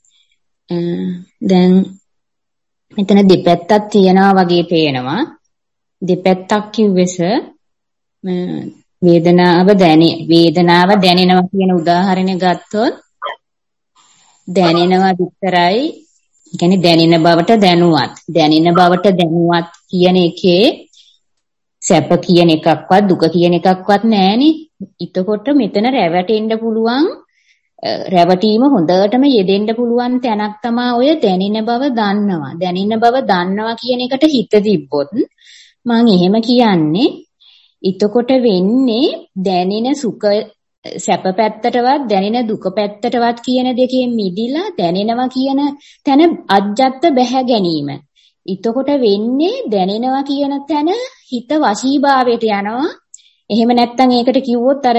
දැන් මෙතන දෙපැත්තක් තියනවා වගේ පේනවා. දෙපැත්තක් කිව්වේ සර් වේදනාව දැනෙනවා කියන උදාහරණය ගත්තොත් දැනෙනවා විතරයි. ඒ කියන්නේ දැනෙන බවට දැනුවත් කියන එකේ සැප කියන එකක්වත් දුක කියන එකක්වත් නැහැනේ. එතකොට මෙතන රැවටෙන්න පුළුවන් රැවටීම හොඳටම යෙදෙන්න පුළුවන් තැනක් තමයි ඔය දැනෙන බව දන්නවා කියන එකට හිත තිබ්බොත් මම එහෙම කියන්නේ. එතකොට වෙන්නේ දැනෙන සුඛ සැප පැත්තටවත් දැනෙන දුක පැත්තටවත් කියන දෙකෙන් මිදිලා දැනෙනවා කියන තැන අජ්ජත් බැහැ ගැනීම. එතකොට වෙන්නේ දැනෙනවා කියන තැන හිත වශීභාවයට යනවා. එහෙම නැත්නම් ඒකට කිව්වොත් අර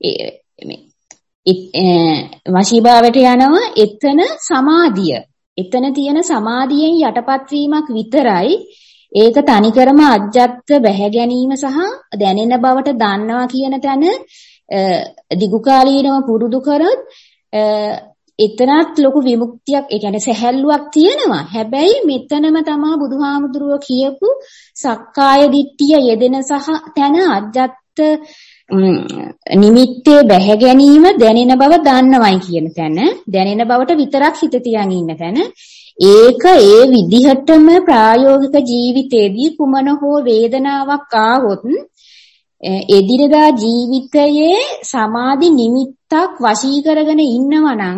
වශීභාවයට යනවා. එතන සමාධිය. එතන තියෙන සමාධියෙන් යටපත් වීමක් විතරයි. ඒක තනිකරම අජ්ජත් බැහැ ගැනීම සහ දැනෙන බවට දන්නවා කියන තැන දිගුකාලීනව පුරුදු කරොත් එතනත් ලොකු විමුක්තියක් ඒ කියන්නේ සැහැල්ලුවක් තියෙනවා. හැබැයි මෙතනම තමයි බුදුහාමුදුරුවෝ කියපු සක්කාය දිට්ඨිය යෙදෙන සහ තන අජ්ජත් නිමිත්තේ බැහැ ගැනීම දැනෙන බව දන්නවයි කියන තැන දැනෙන බවට විතරක් හිත තියන් ඉන්න තැන ඒක ඒ විදිහටම ප්‍රායෝගික ජීවිතයේදී කුමන හෝ වේදනාවක් ආවොත් එදිනදා ජීවිතයේ සමාධි නිමිත්තක් වශී කරගෙන ඉන්නවා නම්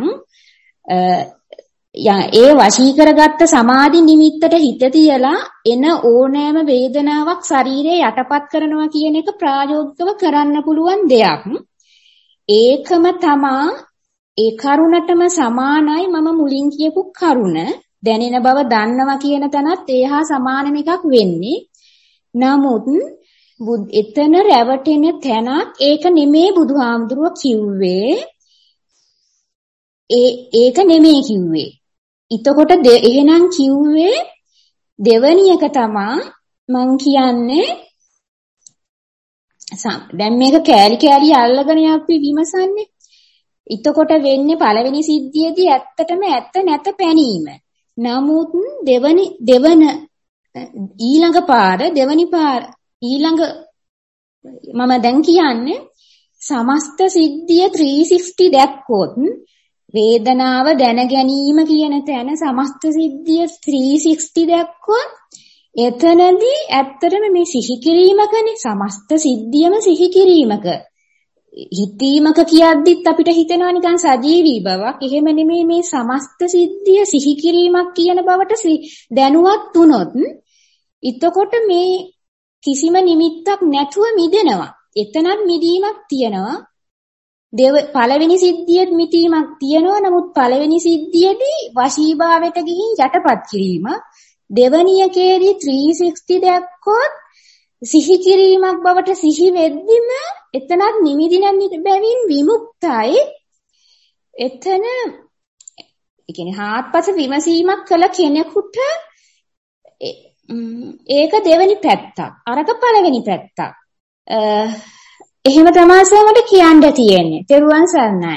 ඒ වශී කරගත්ත සමාධි නිමිත්තට හිත තියලා එන ඕනෑම වේදනාවක් ශරීරයේ යටපත් කරනවා කියන එක ප්‍රායෝගිකව කරන්න පුළුවන් දෙයක්. ඒකම තමා ඒ කරුණටම සමානයි මම මුලින් කියපු කරුණ දැනෙන බව දන්නවා කියන තැනත් ඒහා සමානම එකක් වෙන්නේ. නමුත් එතන රැවටෙන තැනක් ඒක නෙමේ බුදුහාමුදුරුවෝ කිව්වේ. ඒක නෙමේ කිව්වේ. එතකොට එහෙනම් කිව්වේ දෙවැනි එක තමා මං කියන්නේ දැන් මේක කෑලි කෑලි අල්ලගෙන අපි විමසන්නේ. එතකොට වෙන්නේ පළවෙනි සිද්ධියේදී ඇත්තටම ඇත්ත නැත පැනීම. නමුත් ඊළඟ පාර ඊළඟ මම දැන් කියන්නේ සමස්ත සිද්ධිය 360 දැක්කොත් වේදනාව දැන ගැනීම කියන තැන සමස්ත සිද්ධිය 360 දැක්කොත් එතනදී ඇත්තටම මේ සිහි කිරීමකනේ සමස්ත සිද්ධියම සිහි කිරීමක හිතීමක කියද්දිත් අපිට හිතෙනවා නිකන් සජීවී බවක්. එහෙම නෙමෙයි මේ සමස්ත සිද්ධිය සිහි කිරීමක් කියන බවට දැනුවත් වුණොත් එතකොට මේ කිසිම නිමිත්තක් නැතුව මිදෙනවා. එතනත් මිදීමක් තියෙනවා. පළවෙනි සිද්ධියෙත් මිදීමක් තියෙනවා. නමුත් පළවෙනි සිද්ධියේදී වශීභාවයට ගිහින් යටපත් කිරීම. දෙවැනි එකේදී 360 දැක්කොත් සිහි කිරීමක් බවට සිහි වෙද්දිම එතනත් නිමිදින බැවින් විමුක්තයි. එතන ඒ කියන්නේ හාත්පස විමසීමක් කළ කෙනෙකුට ඒක දෙවෙනි පැත්තක්. අරක පළවෙනි පැත්තක්. එහෙම තමයි සමට කියන්න තියෙන්නේ. තෙරුවන් සරණයි.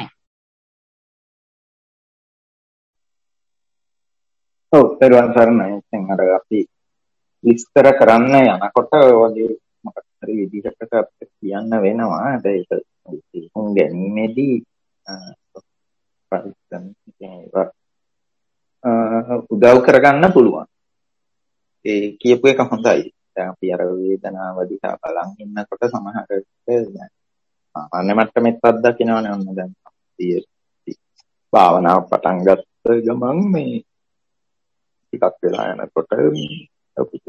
ඔව් තෙරුවන් සරණයි. දැන් අර අපි විස්තර කරන්න යනකොට වගේ මොකක් හරි විදිහකට අපිට කියන්න වෙනවා. හැබැයි ඒක තේරුම් ගැනීමේදී උදව් කරගන්න පුළුවන්. ඒ කියපු එක හොඳයි. දැන් අපි අර වේදනාව දිහා බලන් ඉන්නකොට සමහර විට අන්න මට්ටමෙත් අත්දකින්නවනේ. ඔන්න දැන් අපි භාවනාව පටන් ගත්ත ගමන් මේ ටිකක් වෙලා යනකොට අපිට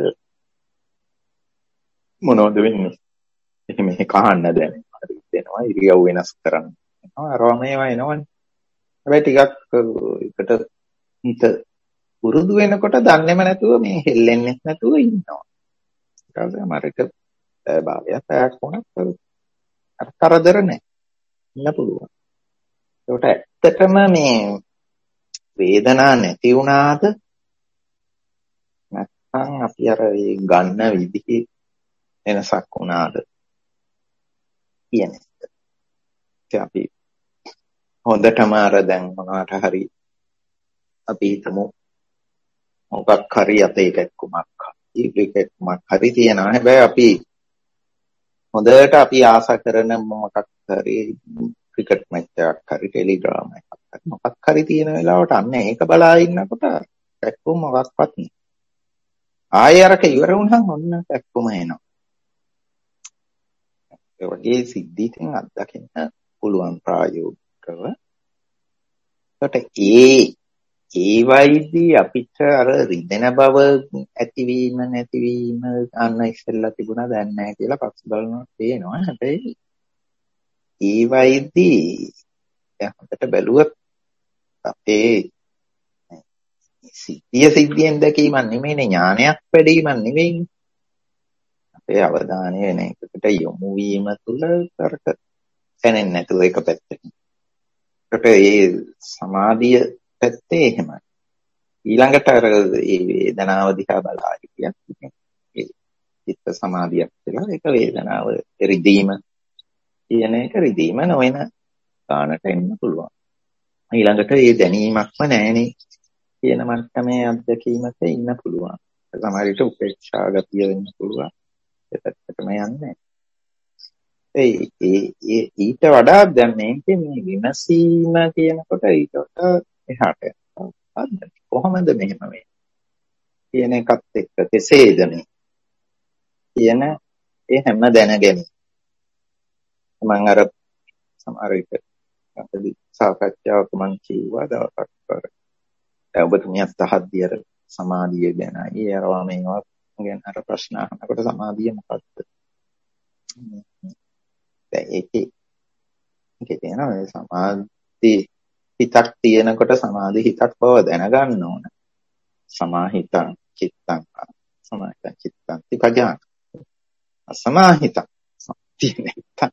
මොනවද වෙන්නේ? එහෙම කහන්න දැනෙනවා. හරි දෙනවා. ඉරියව් වෙනස් කරන්න. අරවම ඒවා එනවනේ. හැබැයි ටිකක් එකට හිත පුරුදු වෙනකොට දන්නේම නැතුව මේ හෙල්ලෙන්නේ නැතුව ඉන්නවා. ඊට පස්සේ මරක භාවය පැයක් වුණත් අර කරදර නැහැ. ඉන්න පුළුවන්. ඒකට ඇත්තටම මේ වේදනා නැති වුණාද නැත්නම් අපි අර ගන්න විදිහේ වෙනසක් වුණාද කියන එක. අපි හොඳටම අර දැන් මොනවාට හරි අපි හිතමු මොකක් හරි අතේ කැක්කුමක් හරි තියෙනවා. හැබැයි අපි හොඳට අපි ආසා කරන මොකක් හරි ක්‍රිකට් මැච් එකක් හරි ටෙලිඩ්‍රාමා එකක් හරි මොකක් හරි තියෙන වෙලාවට අන්න ඒක බලා ඉන්නකොට කැක්කුම් මොකක්වත් නෑ. ආයෙ අරක ඉවර වුණාම ඔන්න කැක්කුම එනවා. ඒ වගේ සිද්ධීන් අත්දකින්න පුළුවන් ප්‍රායෝගිකව. ඒ වයිදී අපිට අර රිදෙන බව ඇතිවීම නැතිවීම අන්න ඉස්සෙල්ලා තිබුණා දැන් නැහැ කියලා පස්ස බලනකොට පේනවා. හැබැයි ඒ වයිදී දැන් හොඳට බැලුවොත් අපේ සිද්ධියෙන් දැකීමක් නෙමෙයිනේ ඥානයක් වැඩිවීමක් නෙවෙයිනේ. අපේ අවධානය වෙන එකකට යොමු වීම තුළ කරක දැනෙන්නේ නැතුව එක පැත්තකින්. ඒකට ඒ සමාධිය පැත්තේ එහෙමයි. ඊළඟට අර ඒ වේදනාව දිහා බලා හිටියත් ඒ චිත්ත සමාධියක් කියලා ඒක වේදනාව රිදීම කියන එක රිදීම නොවන කාණට එන්න පුළුවන්. ඊළඟට ඒ දැනීමක්ම නැහෙනේ කියන මට්ටමේ අත්දැකීමක ඉන්න පුළුවන්. සමහර විට උපේක්ෂා ගතිය වෙන්න පුළුවන්. ඒ පැත්තටම යන්නේ. ඊට වඩා දැන් මේකේ මේ විමසීම කියනකොට ඊට වඩා එහාට යනවා. කොහොමද මෙහෙම වෙන්නේ කියන එකත් එක්ක කෙසේද මේ කියන ඒ හැම දැනගැනීම මම අර සමහර විට අපේ සාකච්ඡාවක මම කිව්වා දවසක් කර ඔබතුමියත් තහද්දී අර සමාධිය ගැනයි අරවා මේවා ගැන අර ප්‍රශ්න අහනකොට සමාධිය මොකක්ද දැන් ඒකේ තියෙනවා සමාධි හිතක් තියෙනකොට සමාධි හිතක් බව දැනගන්න ඕන. සමාහිතං චිත්තං සමාහිතං චිත්තං තිපජාන අසමාහිතං සම්පීනං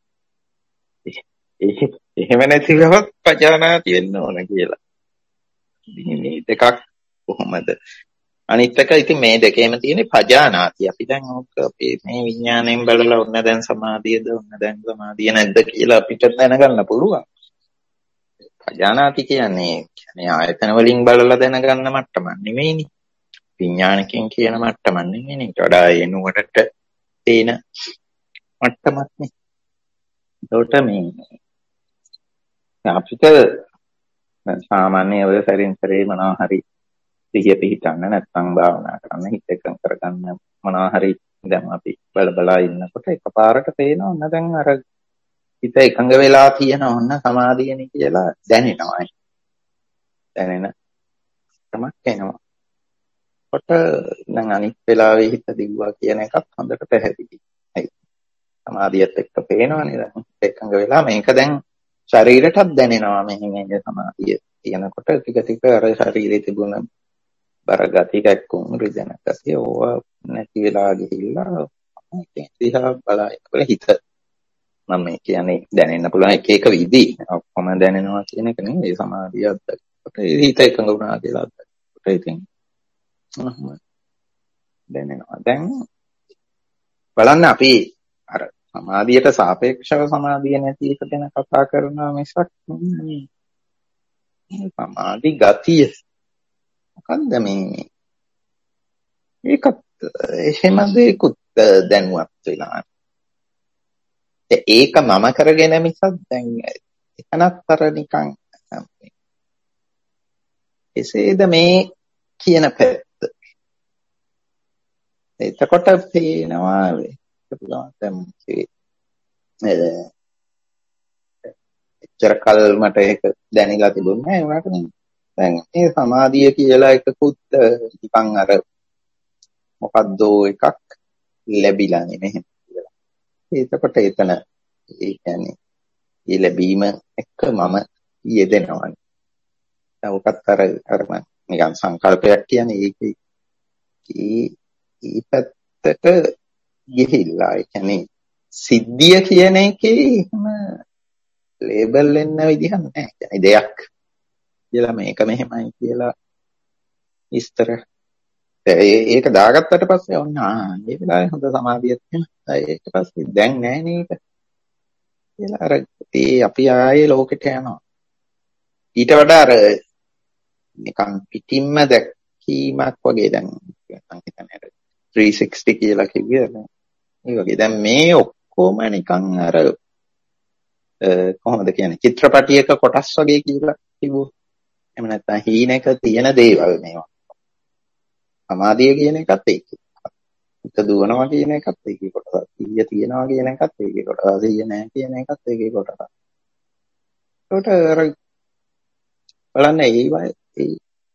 එහෙම නැතිවවත් පජානාති වෙන්න ඕන කියලා. මේ දෙකක් කොහොමද? අනිත් එක ඉතින් මේ දෙකේම තියෙන පජානාති. අපි දැන් අපේ මේ විඥාණයෙන් බලලා ඔන්න දැන් සමාධියද ඔන්න දැන් සමාධිය නැද්ද කියලා අපිට දැනගන්න පුළුවන්. පජානාති කියන්නේ ආයතන වලින් බලලා දැනගන්න මට්ටමක් නෙමෙයිනේ. විඥානකින් කියන මට්ටමක් නෙමෙයිනේ. ඊට වඩා එනුවටට තේන මට්ටමක් නේ. ඒකට මේ අපිට සාමාන්‍ය ඔය සැරින් සැරේ මොනවා හරි සිහිය පිහිටන්න නැත්නම් භාවනා කරන්න හිත එකඟ කරගන්න මොනවා හරි දැන් අපි බලබලා ඉන්නකොට එකපාරට පේනවා දැන් අර හිත එකඟ වෙලා තියෙන ඕන සමාධියනේ කියලා දැනෙනවා. දැනෙන තමක් එනවා. කොට දැන් අනිත් වෙලාවේ හිත දිව්වා කියන එකත් හොඳට පැහැදිලි. හරි. සමාධියත් එක්ක පේනවනේ දැන් එකඟ වෙලා මේක දැන් ශරීරයටත් දැනෙනවා මේ සමාධිය කියනකොට ටික ටික අර ශරීරයේ තිබුණ බරගති කැක්කුම් රිදෙන ගතිය ඕවා නැති වෙලා ගිහිල්ලා දිහා බලලා හිත මම මේ කියන්නේ දැනෙන්න පුළුවන් එක විදි ඔක්කොම දැනෙනවා කියන එක නෙවෙයි සමාධිය අත්දැකීමට හිත එකඟ වුණා කියලා අත්දැකීමට ඉතින් දැනෙනවා. දැන් බලන්න අපි අර සමාධියට සාපේක්ෂව සමාධිය නැති එක ගැන කතා කරනවා මිසක් මේ සමාධි ගතිය මොකන්ද මේ ඒකත් එහෙම දෙයක්ත් දැනුවත් වෙලා ඒක මම කරගෙන මිසක් දැන් එතනත් අර නිකන් එසේද මේ කියන පැත්ත එතකොට පේනවා දැන් එච්චර කල් මට ඒක දැනিলা තිබුණේ නැහැ වුණාට දැන් මේ සමාධිය කියලා එකකුත් නිකන් අර මොකද්ද එකක් ලැබිලා නෙමෙයි කියලා. ඒකකොට එතන ඒ කියන්නේ ඒ ලැබීම එක්ක මම යෙදෙනවා. ඔකත් අර නිකන් සංකල්පයක් කියන්නේ ඒකේ ඒ පැත්තට ගිහිල්ලා ඒ කියන්නේ සිද්ධිය කියන එකේ එහෙම ලේබල් වෙන්න විදිහක් නැහැ. يعني දෙයක් කියලා මේක මෙහෙමයි කියලා විස්තර ඒක දාගත්තට පස්සේ ඔන්න මේ වෙලාවේ හොඳ සමාධියක් තියෙනවා. ඊට පස්සේ දැන් නැහැ නේද කියලා අර අපි ආයේ ලෝකෙට යනවා. ඊට වඩා අර නිකන් පිටින්ම දැකීමක් වගේ දැන් මම හිතන්නේ 360 කියලා කිව්වේ ඒ වගේ දැන් මේ ඔක්කොම නිකන් අර කොහොමද කියන්නේ චිත්‍රපටියක කොටස් වගේ කියලා තිබුවා. එහෙම නැත්නම් හීනෙක තියෙන දේවල් මේවා. සමාධිය කියන එකත් ඒකේ. හිත දුවනවා කියන එකත් ඒකේ කොටසක්. සිහිය තියනවා කියන එකත් ඒකේ කොටසක්. සිහිය නැහැ කියන එකත් ඒකේ කොටසක්. ඒකට අර බලන්න ඒ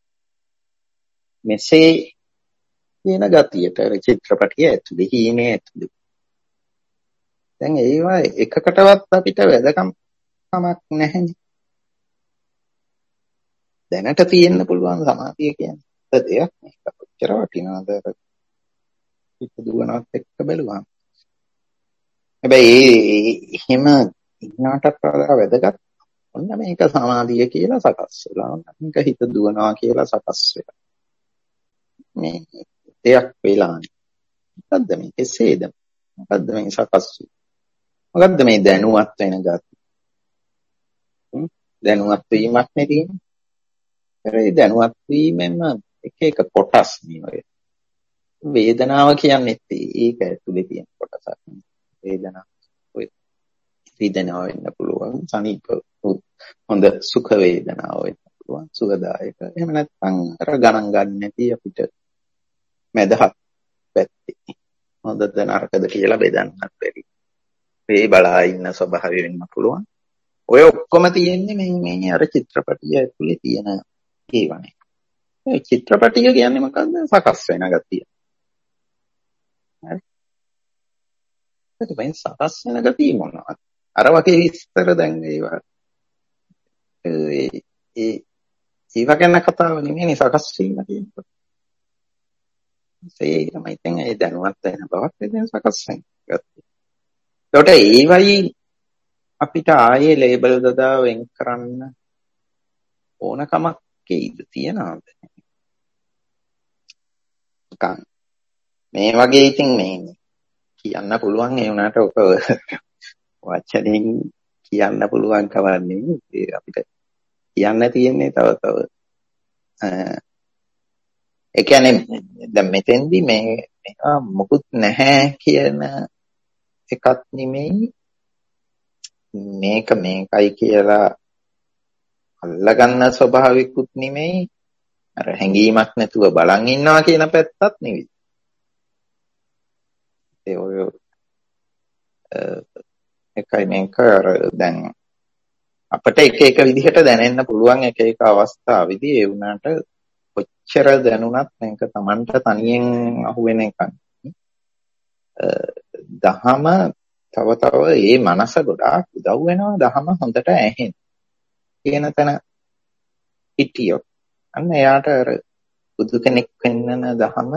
මෙසේ කියන ගතියට අර චිත්‍රපටිය ඇතුලේ හීනේ ඇතුලේ. දැන් ඒවා එකකටවත් අපිට වැදගත් කමක් නැහැනේ. දැනට තියෙන්න පුළුවන් සමාධිය කියන්නේ දෙයක් නේ. කොච්චර වටිනවද හිත දුවනවත් එක්ක බැලුවා. හැබැයි එහෙම ඉන්නටත් වඩා වැදගත් ඔන්න මේක සමාධිය කියලා සකස් වෙලා. මේක හිත දුවනවා කියලා සකස් වෙලා. මේ දෙයක් වෙලානේ. මොකද්ද මේ කෙසේද? මොකද්ද මේ සකස් වෙන්නේ? මොකද්ද මේ දැනුවත් වෙන ගතිය? දැනුවත් වීමක් නේ තියෙන්නේ. ඒ දැනුවත් වීමෙන්ම එක කොටස් මේ වගේ. වේදනාව කියන්නේ ඒක ඇතුලේ තියෙන කොටසක්. වේදනාව ඔය වේදනාව වෙන්න පුළුවන්. සනීප හොඳ සුඛ වේදනාව වෙන්න පුළුවන්. සුවදායක. එහෙම නැත්නම් අර ගණන් ගන්න නැති අපිට මැදහත් පැත්තේ. හොඳද නරකද කියලා බෙදන්නත් බැරි. මේ බලා ඉන්න ස්වභාවය වෙන්න පුළුවන්. ඔය ඔක්කොම තියෙන්නේ මේ අර චිත්‍රපටිය ඇතුලේ තියෙන ඒවනේ. ඒ චිත්‍රපටිය කියන්නේ මොකද්ද? සකස් වෙන ගතිය. හරි. ඒක වෙන සකස් වෙන ගතිය මොනවද? අර වගේ විස්තර දැන් ඒවා ඒව ගැන කතාව නෙමෙයි සකස් වීම කියන්නේ. ඒ තමයි දැන් ඒ දැනුවත් වෙන බවක් දැන් සකස් වෙන ගතිය. ඒකට ඒවයි අපිට ආයේ ලේබල් දදා වෙන් කරන්න ඕනකමක් තියනවාද? මේ වගේ ඉතින් මේ කියන්න පුළුවන් ඒ වුණාට ඔක වචනින් කියන්න පුළුවන් කවන්නේ අපිට කියන්න තියෙන්නේ තව ඒ කියන්නේ දැන් මෙතෙන්දි මේවා මොකුත් නැහැ කියන එකක් නෙමෙයි මේක මේකයි කියලා අල්ලගන්න ස්වභාවිකුත් නෙමෙයි අර හැංගීමක් නැතුව බලන් ඉන්නවා කියන පැත්තත් නෙවෙයි. ඒ ඔය එකයි මේක අර දැන් අපිට එක විදිහට දැනෙන්න පුළුවන් එක අවස්ථාවෙදී ඒ වුණාට කොච්චර දැනුණත් මේක Tamanට තනියෙන් අහුවෙන එකක්. දහම තව ඒ මනස ගොඩාක් උදව් වෙනවා දහම හොඳට ඇහෙන. කියන තැන හිටියොත් අන්න එයාට අර බුදු කෙනෙක් වෙන්නන දහම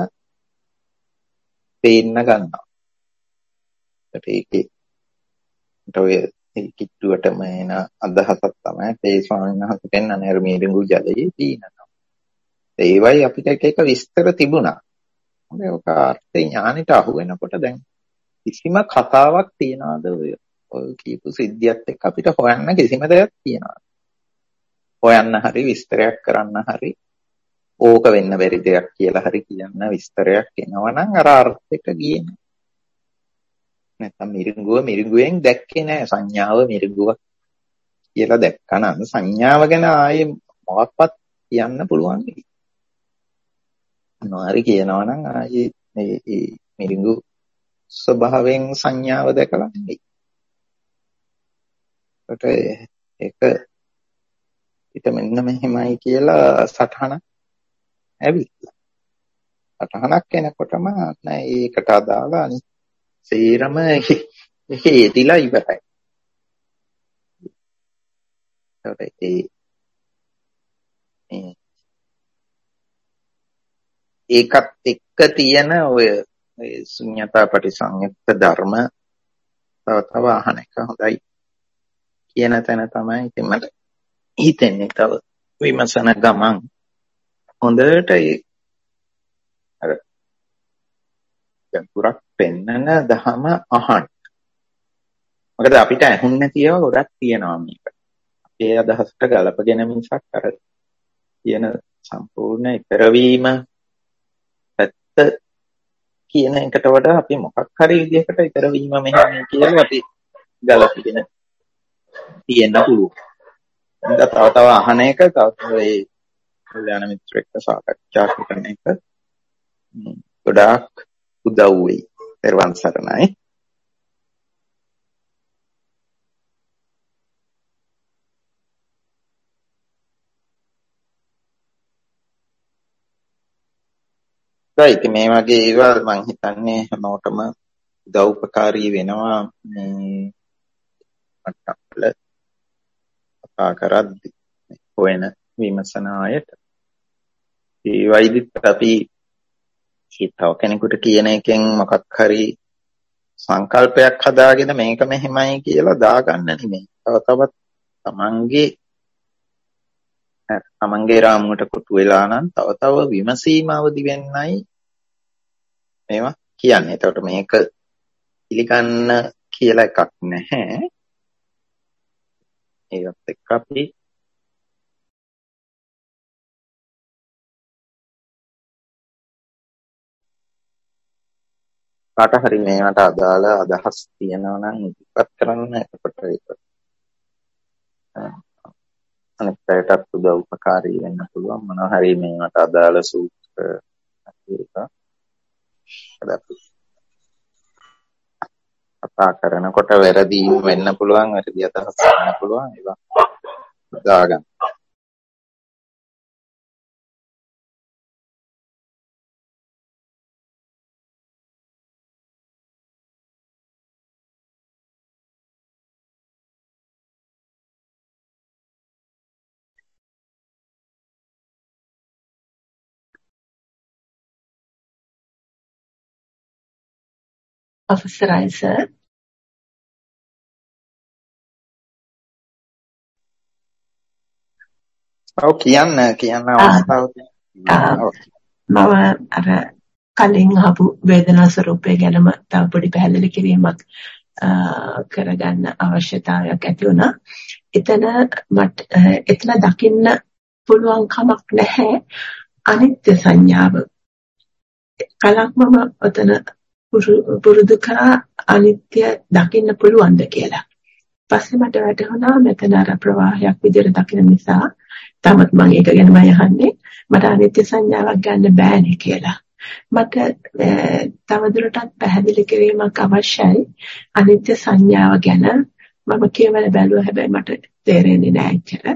පේන්න ගන්නවා. ඒකේ ඔය කිට්ටුවටම එන අදහසක් තමයි ඒ ස්වාමීන් වහන්සේ පෙන්නන්නේ අර මිරිඟු ජලයේ තියෙනවා. ඒවයි අපිට එක විස්තර තිබුණා. හොඳයි ඔක අර්ථ ඥානෙට අහු වෙනකොට දැන් කිසිම කතාවක් තියනවාද ඔය කියපු සිද්ධියත් එක්ක අපිට හොයන්න කිසිම දෙයක් තියනවාද? හොයන්න හරි විස්තරයක් කරන්න හරි ඕක වෙන්න බැරි දෙයක් කියලා හරි කියන්න විස්තරයක් එනවනම් අර අර්ථයට ගියේ නෑ. නැත්නම් මිරිඟුවෙන් දැක්කේ නෑ සංඥාව මිරිඟුවක් කියලා දැක්කනම් සංඥාව ගැන ආයේ මොකක්වත් කියන්න පුළුවන් නෙයි. මොනවාරි කියනවනම් ආයේ මේ මිරිඟු ස්වභාවයෙන් සංඥාව දැකලා නෙයි. ඒක ඊට මෙන්න මෙහෙමයි කියලා සටහන ඇවිල්ලා. සටහනක් එනකොටම නෑ ඒකට අදාළ අනිත් සේරම හේතිලා ඉවරයි. ඒකත් එක්ක තියෙන ඔය ශුන්‍යතා පටිසංයුක්ත ධර්ම තව අහන එක හොඳයි කියන තැන තමයි ඉතින් මට හිතෙන්නේ තව විමසන ගමන් හොඳට අර ගැඹුරක් පෙන්නන දහම අහන්න. මොකද අපිට ඇහුන්නේ නැති ඒවා ගොඩක් තියෙනවා මේක. අපේ අදහසට ගලපගෙන මිසක් අර කියන සම්පූර්ණ ඉතරවීම පැත්ත කියන එකට වඩා අපි මොකක් හරි විදිහකට ඊතර වීම මෙහෙම කියලා අපි ගලපගෙන තියෙන්න පුළුවන්. තව තව අහන එක තව ඒ කල්‍යාණ මිත්‍ර එක්ක සාකච්ඡා කරන එක ගොඩාක් උදව් වෙයි. පෙරවන් සරණයි. ඒත් මේ වගේ ඒවා මම හිතන්නේ හැමෝටම උදව්පකාරී වෙනවා මේ මට්ටම්වල කතා කරද්දී හොයන විමසන අයට. ඒ වයිදිත් අපි හිතව කෙනෙකුට කියන එකෙන් මොකක් හරි සංකල්පයක් හදාගෙන මේක මෙහෙමයි කියලා දාගන්න නෙමෙයි. තව තවත් තමන්ගේ රාමුවට කොටු වෙලා නම් තව තව විමසීම අවදි වෙන්නයි මේවා කියන්නේ. එතකොට මේක පිළිගන්න කියලා එකක් නැහැ. ඒවත් එක්ක අපි කාට හරි මේවට අදාළ අදහස් තියෙනවා නම් ඉදිරිපත් කරන්න. එතකොට ඒක අනිත් පැයටත් උදව්පකාරී වෙන්න පුළුවන්. මොනවා හරි මේවට අදාළ සූත්‍ර කතා කරනකොට වැරදි වෙන්න පුළුවන්, වැරදි අදහස් වෙන්න පුළුවන්. ඒවා දාගන්න. අවසරයි සර්. ඔව් කියන්න අවස්ථාව තියෙනවා. මම අර කලින් අහපු වේදනා ස්වરૂපය ගැනම තව පොඩි පැහැදිලි කිරීමක් කරගන්න අවශ්‍යතාවයක් ඇති වුණා. එතන දකින්න පුළුවන් කමක් නැහැ අනිත්‍ය සංඥාව. කලක් මම ඔතන පුරුදු කරා අනිත්‍ය දකින්න පුළුවන්ද කියලා. පස්සේ මට වැටහුණා මෙතන අර ප්‍රවාහයක් විදිහට දකින නිසා තමත් මම ඒක ගැනම යහන්නේ මට අනිත්‍ය සංඥාවක් ගන්න බෑනේ කියලා. මට තවදුරටත් පැහැදිලි කිරීමක් අවශ්‍යයි අනිත්‍ය සංඥාව ගැන. මම කියවල බැලුවා හැබැයි මට තේරෙන්නේ නැහැ කියලා.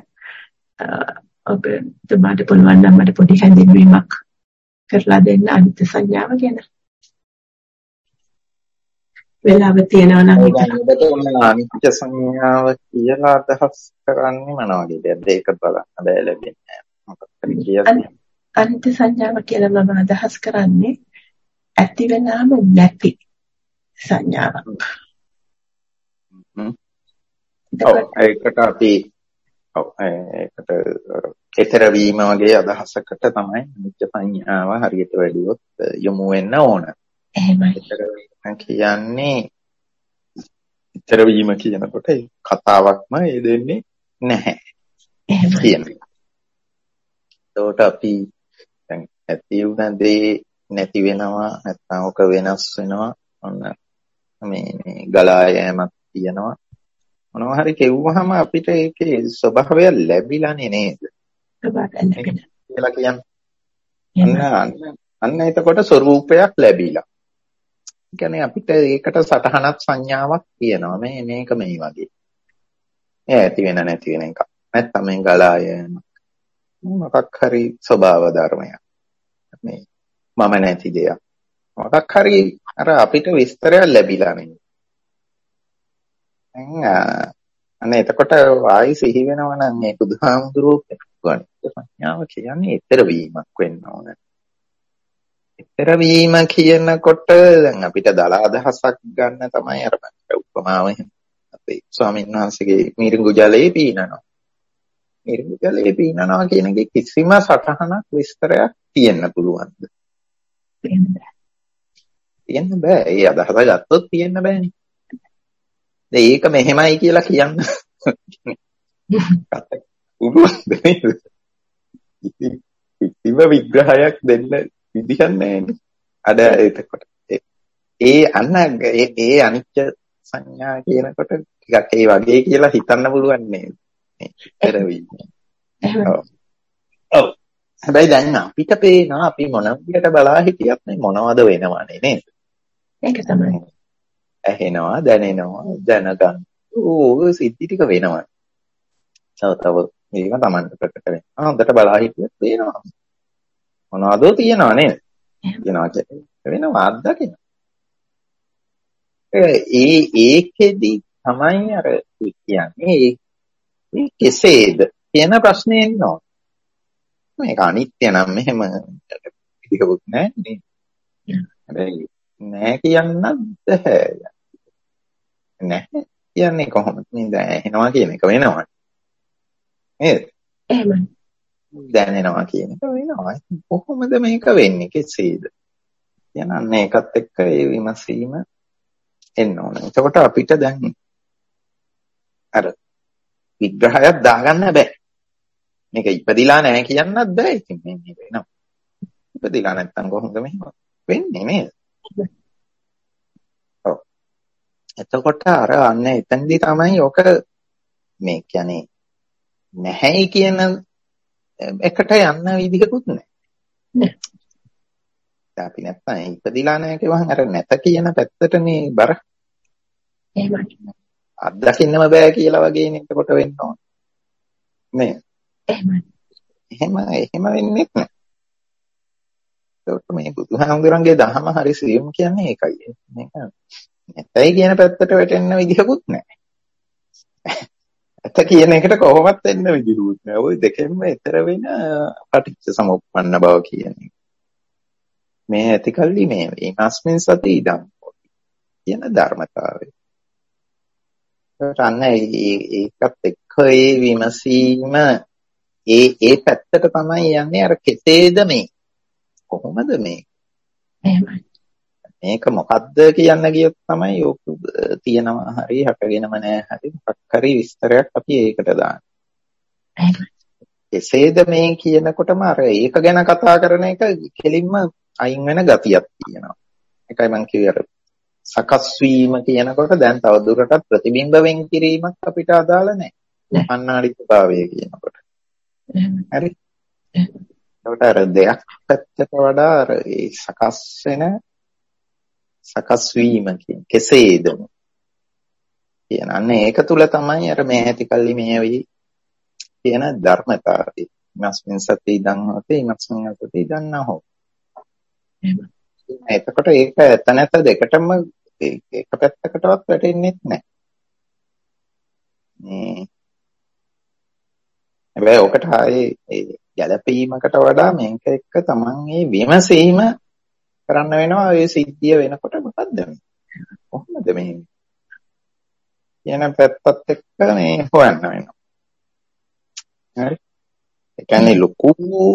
ඔබට පුළුවන් නම් මට පොඩි හැඳින්වීමක් කරලා දෙන්න අනිත්‍ය සංඥාව ගැන. වෙලාව තියෙනවා නම් අනිත්‍ය සංඥාව කියලා අදහස් කරන්නේ මොන වගේ දෙයක්ද? ඒක බලන්න බෑ ලැබෙන්නේ. මොකක්ද කියන්නේ? අනිත්‍ය සංඥාව කියලා මම අදහස් කරන්නේ ඇති වෙනාම නැති සංඥාවක්. ඒකට අපි ඒකට ඊතර වීම වගේ අදහසකට තමයි අනිත්‍ය සංඥාව හරියට වැඩිවොත් යොමු වෙන්න ඕන. එහෙමයි. කියන්නේ ඊතර වීම කියනකොට කතාවක්ම ඒ දෙන්නේ නැහැ. එහෙමයි. කියන්නේ. ඒකට අපි දැන් ඇති වුණ දේ නැති වෙනවා, නැත්නම් ඔක වෙනස් වෙනවා. ඔන්න මේ ගලා යෑමක් තියෙනවා. මොනවා හරි කෙවුවහම අපිට ඒකේ ස්වභාවය ලැබිලානේ නේද? කියලා කියන්නේ. අන්න එතකොට ස්වરૂපයක් ලැබිලා. කියන්නේ අපිට ඒකට සටහනක් සංඥාවක් තියෙනවා. මේක මේ වගේ. ඇති වෙන නැති වෙන එක. නැත්නම් මේ ගලා යෑම. මොකක් හරි ස්වභාව ධර්මයක්. මේ මම නැති දෙයක්. මොකක් හරි අර අපිට විස්තරයක් ලැබිලා නේ. අනේ එතකොට ආයි සිහි වෙනවා නම් මේ බුදුහාමුදුරුවෝ කියන්නේ සංඥාව කියන්නේ ඊතර වීමක් වෙන්න ඕන. ඊතර වීම කියනකොට දැන් අපිට දල අදහසක් ගන්න තමයි අර උපමාව එහෙම. අපේ ස්වාමීන් වහන්සේගේ මිරිඟු ජලයේ පීනනවා. මිරිඟු ජලයේ පීනනවා කියන එකේ කිසිම සටහනක් විස්තරයක් තියෙන්න පුළුවන්ද? තියෙන්න බෑ. ඒ අදහස ගත්තොත් තියෙන්න බෑනේ. ඒක මෙහෙමයි කියලා කියන්න පුළුවන්ද නේද? කිසිම විග්‍රහයක් දෙන්න විදිහක් නැහැ. අද එතකොට අන්න ඒ අනිත්‍ය සංඥා කියනකොට ටිකක් ඒ වගේ කියලා හිතන්න පුළුවන් නේද? ඔව්. හැබැයි දැන් අපිට පේනවා අපි මොන විදියට බලා හිටියත් මේ මොනවද වෙනවනේ නේද? ඒක තමයි. ඇහෙනවා, දැනෙනවා, දැනගන්න. ඕ සිද්ධි ටික වෙනවා. තව මේක Tamanට ප්‍රකට වෙනවා. හොඳට බලා හිටියත් පේනවා. මොනවදෝ තියනවා නේද? තියනවා කියන්නේ වෙනවා අත්දකින්න. ඒකෙදි තමයි අර කියන්නේ මේ කෙසේද කියන ප්‍රශ්නේ එනවා. මේක අනිත්‍ය නම් මෙහෙම පිළිගොත් නෑ නේ. හැබැයි නෑ කියන්නත් බෑ. නැහැ කියන්නේ කොහොමද? මේ දැනෙනවා කියන එක වෙනවා. නේද? එහෙමයි. දැනෙනවා කියන එක වෙනවා. කොහොමද මේක වෙන්නේ? කෙසේද? කියනන්න ඒකත් එක්ක ඒ විමසීම එන්න ඕන. එතකොට අපිට දැන් අර විග්‍රහයක් දාගන්න බෑ. මේක ඉපදිලා නැහැ කියන්නත් බෑ. ඉතින් මේ වෙනවා. ඉපදිලා නැත්තම් කොහොමද මෙහෙම වෙන්නේ නේද? ඔව්. එතකොට අර අන්න එතනදී තමයි ඔක මේ කියන්නේ නැහැයි කියන එකට යන්න විදිහකුත් නැහැ. අපි නැත්තම් ඉපදිලා නැහැ කියවහන් අර නැත කියන පැත්තට මේ බර. එහෙමයි. අත්දකින්නම බෑ කියලා වගේනේ එතකොට වෙන්න ඕන. නේ. එහෙමයි. එහෙම වෙන්නේ නැහැ. ඒකට මේ බුදුහාමුදුරන්ගේ දහම හරි සියුම් කියන්නේ ඒකයි. මේක නැතයි කියන පැත්තට වැටෙන්න විදිහකුත් නැහැ. ඇත කියන එකට කොහොමවත් එන්න විදිහකුත් නැහැ. ওই දෙකෙන්ම ඈතර වෙන පටිච්ච සමුප්පන්න බව කියන්නේ. මේ ඇතිකල්ලි මේ ඉමස්මින් සති ඉදම් කියන ධර්මතාවය. අන්න ඒකත් එක්ක ඒ විමසීම ඒ පැත්තට තමයි යන්නේ අර කෙසේද මේ කොහොමද මේ එහෙමයි. මේක මොකද්ද කියන්න ගියොත් තමයි ඔක තියෙනවා හරි හටගෙනම නැහැ හරි මොකක් හරි විස්තරයක් අපි ඒකට දාන්නේ. කෙසේද මේ කියනකොටම අර ඒක ගැන කතා කරන එක කෙලින්ම අයින් වෙන ගතියක් තියෙනවා. ඒකයි මම කිව්වේ අර සකස් වීම කියනකොට දැන් තව දුරටත් ප්‍රතිබිම්බ වෙන් කිරීමක් අපිට අදාළ නැහැ. අන්නාඩි ස්වභාවය කියනකොට. හරි. ඒකට අර දෙයක් පැත්තට වඩා අර ඒ සකස් වෙන සකස් වීම කෙසේද කියන අන්න ඒක තුල තමයි අර මේ ඇතිකල්ලි මේ වෙයි කියන ධර්මතාවය. ඉමස්මින් සති ඉදං හොති ඉමස්මින් සති ඉදං නහෝ. එතකොට ඒක එතනත දෙකටම එක පැත්තකටවත් වැටෙන්නේ නැහැ. හැබැයි ඔකට ආයේ ගැළපීමකට වඩා මේක එක්ක තමන් මේ විමසීම කරන්න වෙනවා. ඒ සිද්ධිය වෙනකොට මොකද්ද මේ? කොහොමද මේ? කියන පැත්තත් එක්ක මේ හොයන්න වෙනවා. හරි. ඒ කියන්නේ ලොකු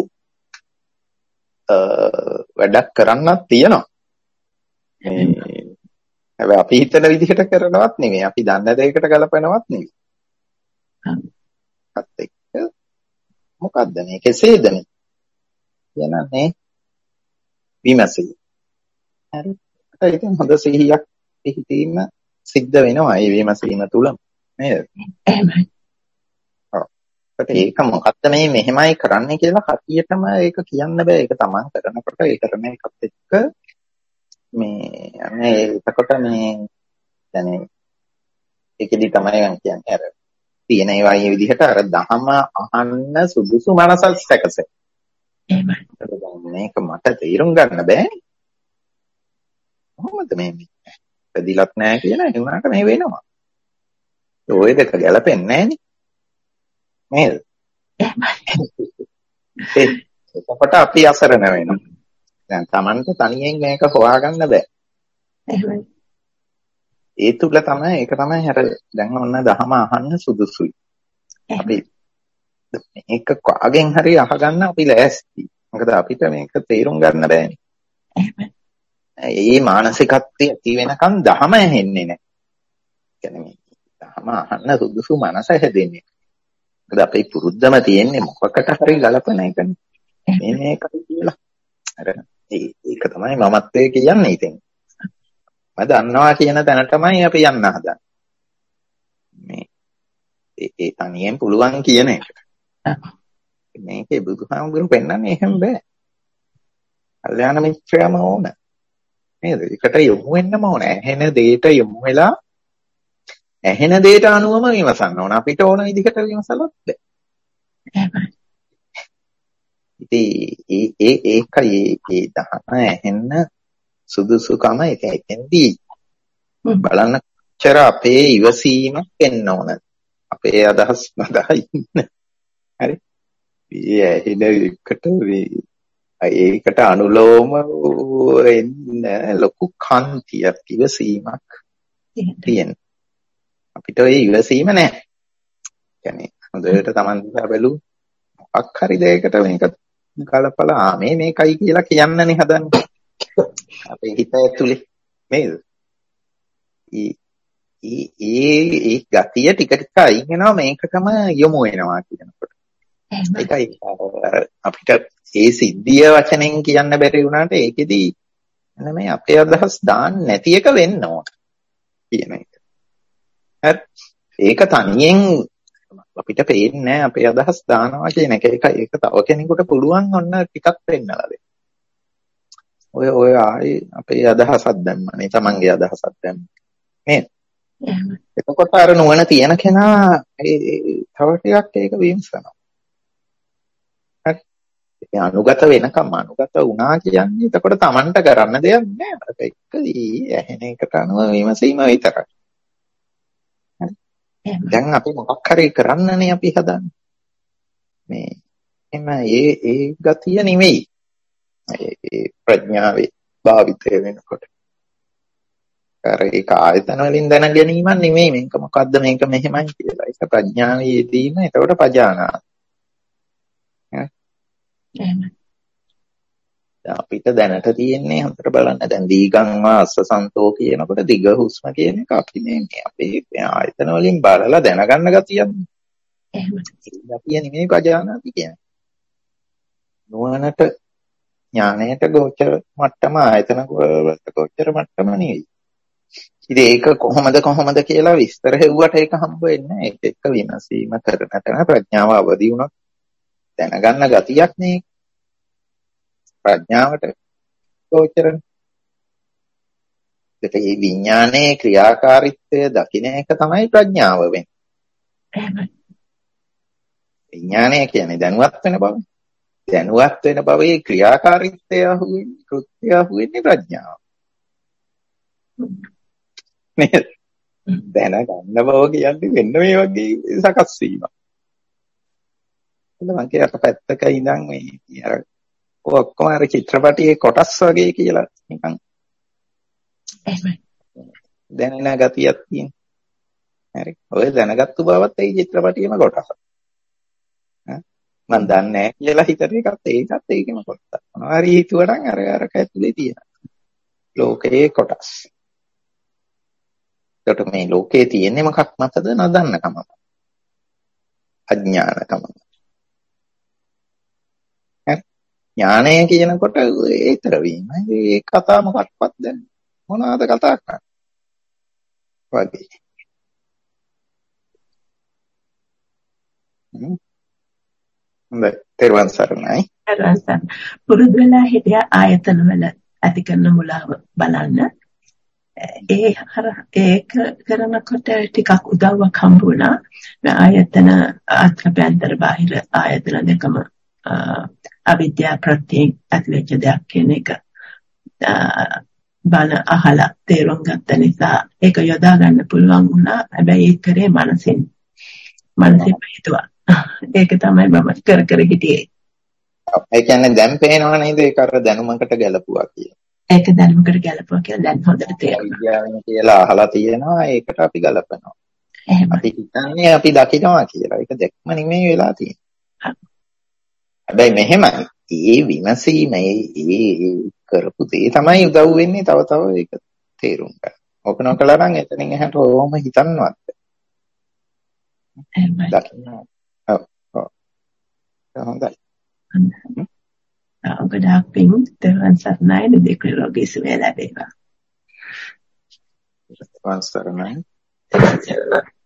වැඩක් කරන්නත් තියෙනවා. හැබැයි අපි හිතන විදිහට කරනවත් නෙමෙයි. අපි දන්න දෙයකට ගලපනවත් නෙමෙයි. අත් එක්ක මොකද්ද මේ කෙසේද මේ? කියනනේ විමසී. හරි. ඒක හොඳ සිහියක් පිහිටීම සිද්ධ වෙනවා මේ විමසීම තුල. නේද? එහෙමයි. ඒක මොකක්ද මේ මෙහෙමයි කරන්නේ කියලා හරියටම ඒක කියන්න බෑ. ඒක තමන් කරනකොට ඒ කරන එකත් එක්ක මේ අනේ එතකොට මේ يعني ඒකෙදි තමයි මම කියන්නේ අර තියෙන ඒවා මේ විදිහට අර දහම අහන්න සුදුසු මනසක් සැකසෙ. එහෙමයි. මේක මට තේරුම් ගන්න බෑනේ. කොහොමද මේ පැදිලත් නැහැ කියලා ඒ වුණාට මේ වෙනවා. ඔය දෙක ගැලපෙන්නේ නැහනේ. නේද? එතකොට අපි අසරණ වෙනවා. දැන් Tamanට තනියෙන් මේක හොයාගන්න බෑ. ඒ තුල තමයි ඒක තමයි අර දැන් ඔන්න දහම අහන්න සුදුසුයි. අපි මේක කාගෙන් හරි අහගන්න අපි ලෑස්ති. මොකද අපිට මේක තේරුම් ගන්න බෑනේ. ඒ මානසිකත්වය ඇති වෙනකන් දහම ඇහෙන්නේ නැහැ. කියන්නේ මේ දහම අහන්න සුදුසු මනස හැදෙන්නේ. මොකද අපේ පුරුද්දම තියෙන්නේ මොකකට හරි ගලපන එකනේ. මේක කියලා. අර ඒක තමයි මමත්වයේ කියන්නේ ඉතින්. දන්නවා කියන තැන තමයි අපි යන්න හදන්නේ. මේ ඒ තනියෙන් පුළුවන් කියන එක. මේකේ බුදුහාමුදුරු පෙන්නන්නේ එහෙම බෑ. කල්යාණ මිත්‍රයම ඕන. නේද? ඒකට යොමු වෙන්නම ඕන. ඇහෙන දෙයට යොමු වෙලා ඇහෙන දෙයට අනුවම විමසන්න ඕන. අපිට ඕන විදිහට විමසලත් බෑ. ඉතින් ඒකයි දහන ඇහෙන්න සුදුසුකම ඒක එතෙන්දී බලන්න කොච්චර අපේ ඉවසීමක් වෙන්න ඕනද? අපේ අදහස් නදා ඉන්න. හරි? මේ ඇහෙන එකට ඒකට අනුලෝම වෙන්න ලොකු කාන්තියක් ඉවසීමක් තියෙන. අපිට ඒ ඉවසීම නැහැ. يعني හොඳට Taman දිහා බැලු මොකක් හරි දෙයකට මේක කලපලා මේකයි කියලා කියන්නනේ හදන්නේ. අපේ හිත ඇතුලේ නේද? ඒ ගතිය ටික ටික අයින් වෙනවා මේකටම යොමු වෙනවා කියනකොට. ඒකයි අපිට ඒ සිද්ධිය වචනෙන් කියන්න බැරි වුණාට ඒකෙදි මේ අපේ අදහස් දාන්න නැති එක වෙන්න ඕන කියන එක. හරි. ඒක තනියෙන් අපිට පේන්නේ අපේ අදහස් දානවා කියන එක. ඒක තව කෙනෙකුට පුළුවන් ඔන්න ටිකක් වෙන්නලා දෙන්න. ඔය ආයේ අපේ අදහසක් දැම්මනේ තමන්ගේ අදහසක් දැම්ම. නේද? එතකොට අර නුවණ තියෙන කෙනා තව ටිකක් ඒක විමසනවා. හරි. ඒ අනුගත වෙනකම් අනුගත වුණා කියන්නේ එතකොට තමන්ට කරන්න දෙයක් නෑ. ඒක එක්කදී ඇහෙන එකට අනුව විමසීම විතරයි. හරි. දැන් අපි මොකක් හරි කරන්නනේ අපි හදන්නේ. මේ එම ඒ ගතිය නෙමෙයි. ඒ ප්‍රඥාවේ භාවිතය වෙනකොට අර ඒක ආයතන වලින් දැන ගැනීමක් නෙමෙයි මේක මොකද්ද මේක මෙහෙමයි කියලා. ඒක ප්‍රඥාවේ යෙදීම. එතකොට පජානා. අපිට දැනට තියෙන්නේ හතර බලන්න දැන් දීගං වාස්ස සන්තෝ කියනකොට දිග හුස්ම කියන එක අපි මේ අපේ ආයතන වලින් බලලා දැනගන්න ගතියන්නේ. එහෙමයි. ඒ ගතිය නෙමෙයි පජානාති කියන්නේ. නුවණට ඥාණයට ගෝචර මට්ටම ආයතන වලට ගෝචර මට්ටම නෙවෙයි. ඉතින් ඒක කොහොමද කියලා විස්තර හෙව්වට ඒක හම්බ වෙන්නේ නැහැ. ඒක එක්ක විමසීම කරන තැන ප්‍රඥාව අවදි වුණොත් දැනගන්න ගතියක් නේ. ප්‍රඥාවට ගෝචරනේ. ඒක මේ විඥානයේ ක්‍රියාකාරීත්වය දකින්න එක තමයි ප්‍රඥාව වෙන්නේ. එහෙමයි. විඥානය කියන්නේ දැනුවත් වෙන බව. දැනුවත් වෙන බවේ ක්‍රියාකාරීත්වය අහුවෙන්නේ කෘත්‍ය අහුවෙන්නේ ප්‍රඥාව. නේද? දැනගන්න බව කියන්නේ මෙන්න මේ වගේ සකස් වීමක්. මම කියකට පැත්තක ඉඳන් මේ අර ඔක්කොම අර චිත්‍රපටයේ කොටස් වගේ කියලා නිකන් එහෙමයි. දැනෙන ගතියක් තියෙන. හරි. ඔය දැනගත්තු බවත් ඒ චිත්‍රපටියේම කොටස. මම දන්නේ නැහැ කියලා හිතන එකත් ඒකෙම කොටස. මොනවා හරි හිතුවනම් අර ඇතුලේ තියෙන. ලෝකයේ කොටස්. ඒකට මේ ලෝකයේ තියෙන්නේ මොකක් මතද නොදන්නකම. අඥානකම. ඥානය කියනකොට ඒතර වීම. ඒ කතා මොකක්වත් දැන් මොනවාද කතා කරන්නේ? වගේ. හොඳයි. තෙරුවන් සරණයි. තෙරුවන් සරණයි. පුරුදු වෙලා හිටිය ආයතන වල ඇති කරන මුලාව බලන්න. ඒක කරනකොට ටිකක් උදව්වක් හම්බ වුණා. ආයතන අත්‍යන්තර බාහිර ආයතන දෙකම අවිද්‍යා ප්‍රත්‍යයෙන් ඇතිවෙච්ච දෙයක් කියන එක බණ අහලා තේරුම් ගත්ත නිසා ඒක යොදා ගන්න පුළුවන් වුණා. හැබැයි ඒක කරේ මනසින් හිතුවා. ඒක තමයි මම කර හිටියේ. ඒ කියන්නේ දැන් පේනව නේද ඒක අර දැනුමකට ගැලපුවා කියලා. ඒක දැනුමකට ගැලපුවා කියලා දැන් හොඳට තේරෙනවා. විද්‍යාවෙන් කියලා අහලා තියෙනවා ඒකට අපි ගලපනවා. අපි හිතන්නේ අපි දකිනවා කියලා. ඒක දැක්ම නෙමෙයි වෙලා තියෙන්නේ. හැබැයි මෙහෙමයි. ඒ විමසීම ඒ කරපු දේ තමයි උදව් වෙන්නේ තව ඒක තේරුම් ගන්න. ඔක නොකලා නම් එතනින් එහාට ඕම හිතන්නවත්. එහෙමයි. දකින්න. හොඳයි. ගොඩාක් පින් තෙරුවන් සරණයි දෙක රෝගී සුවය ලැබේවා. වන්සරණයි.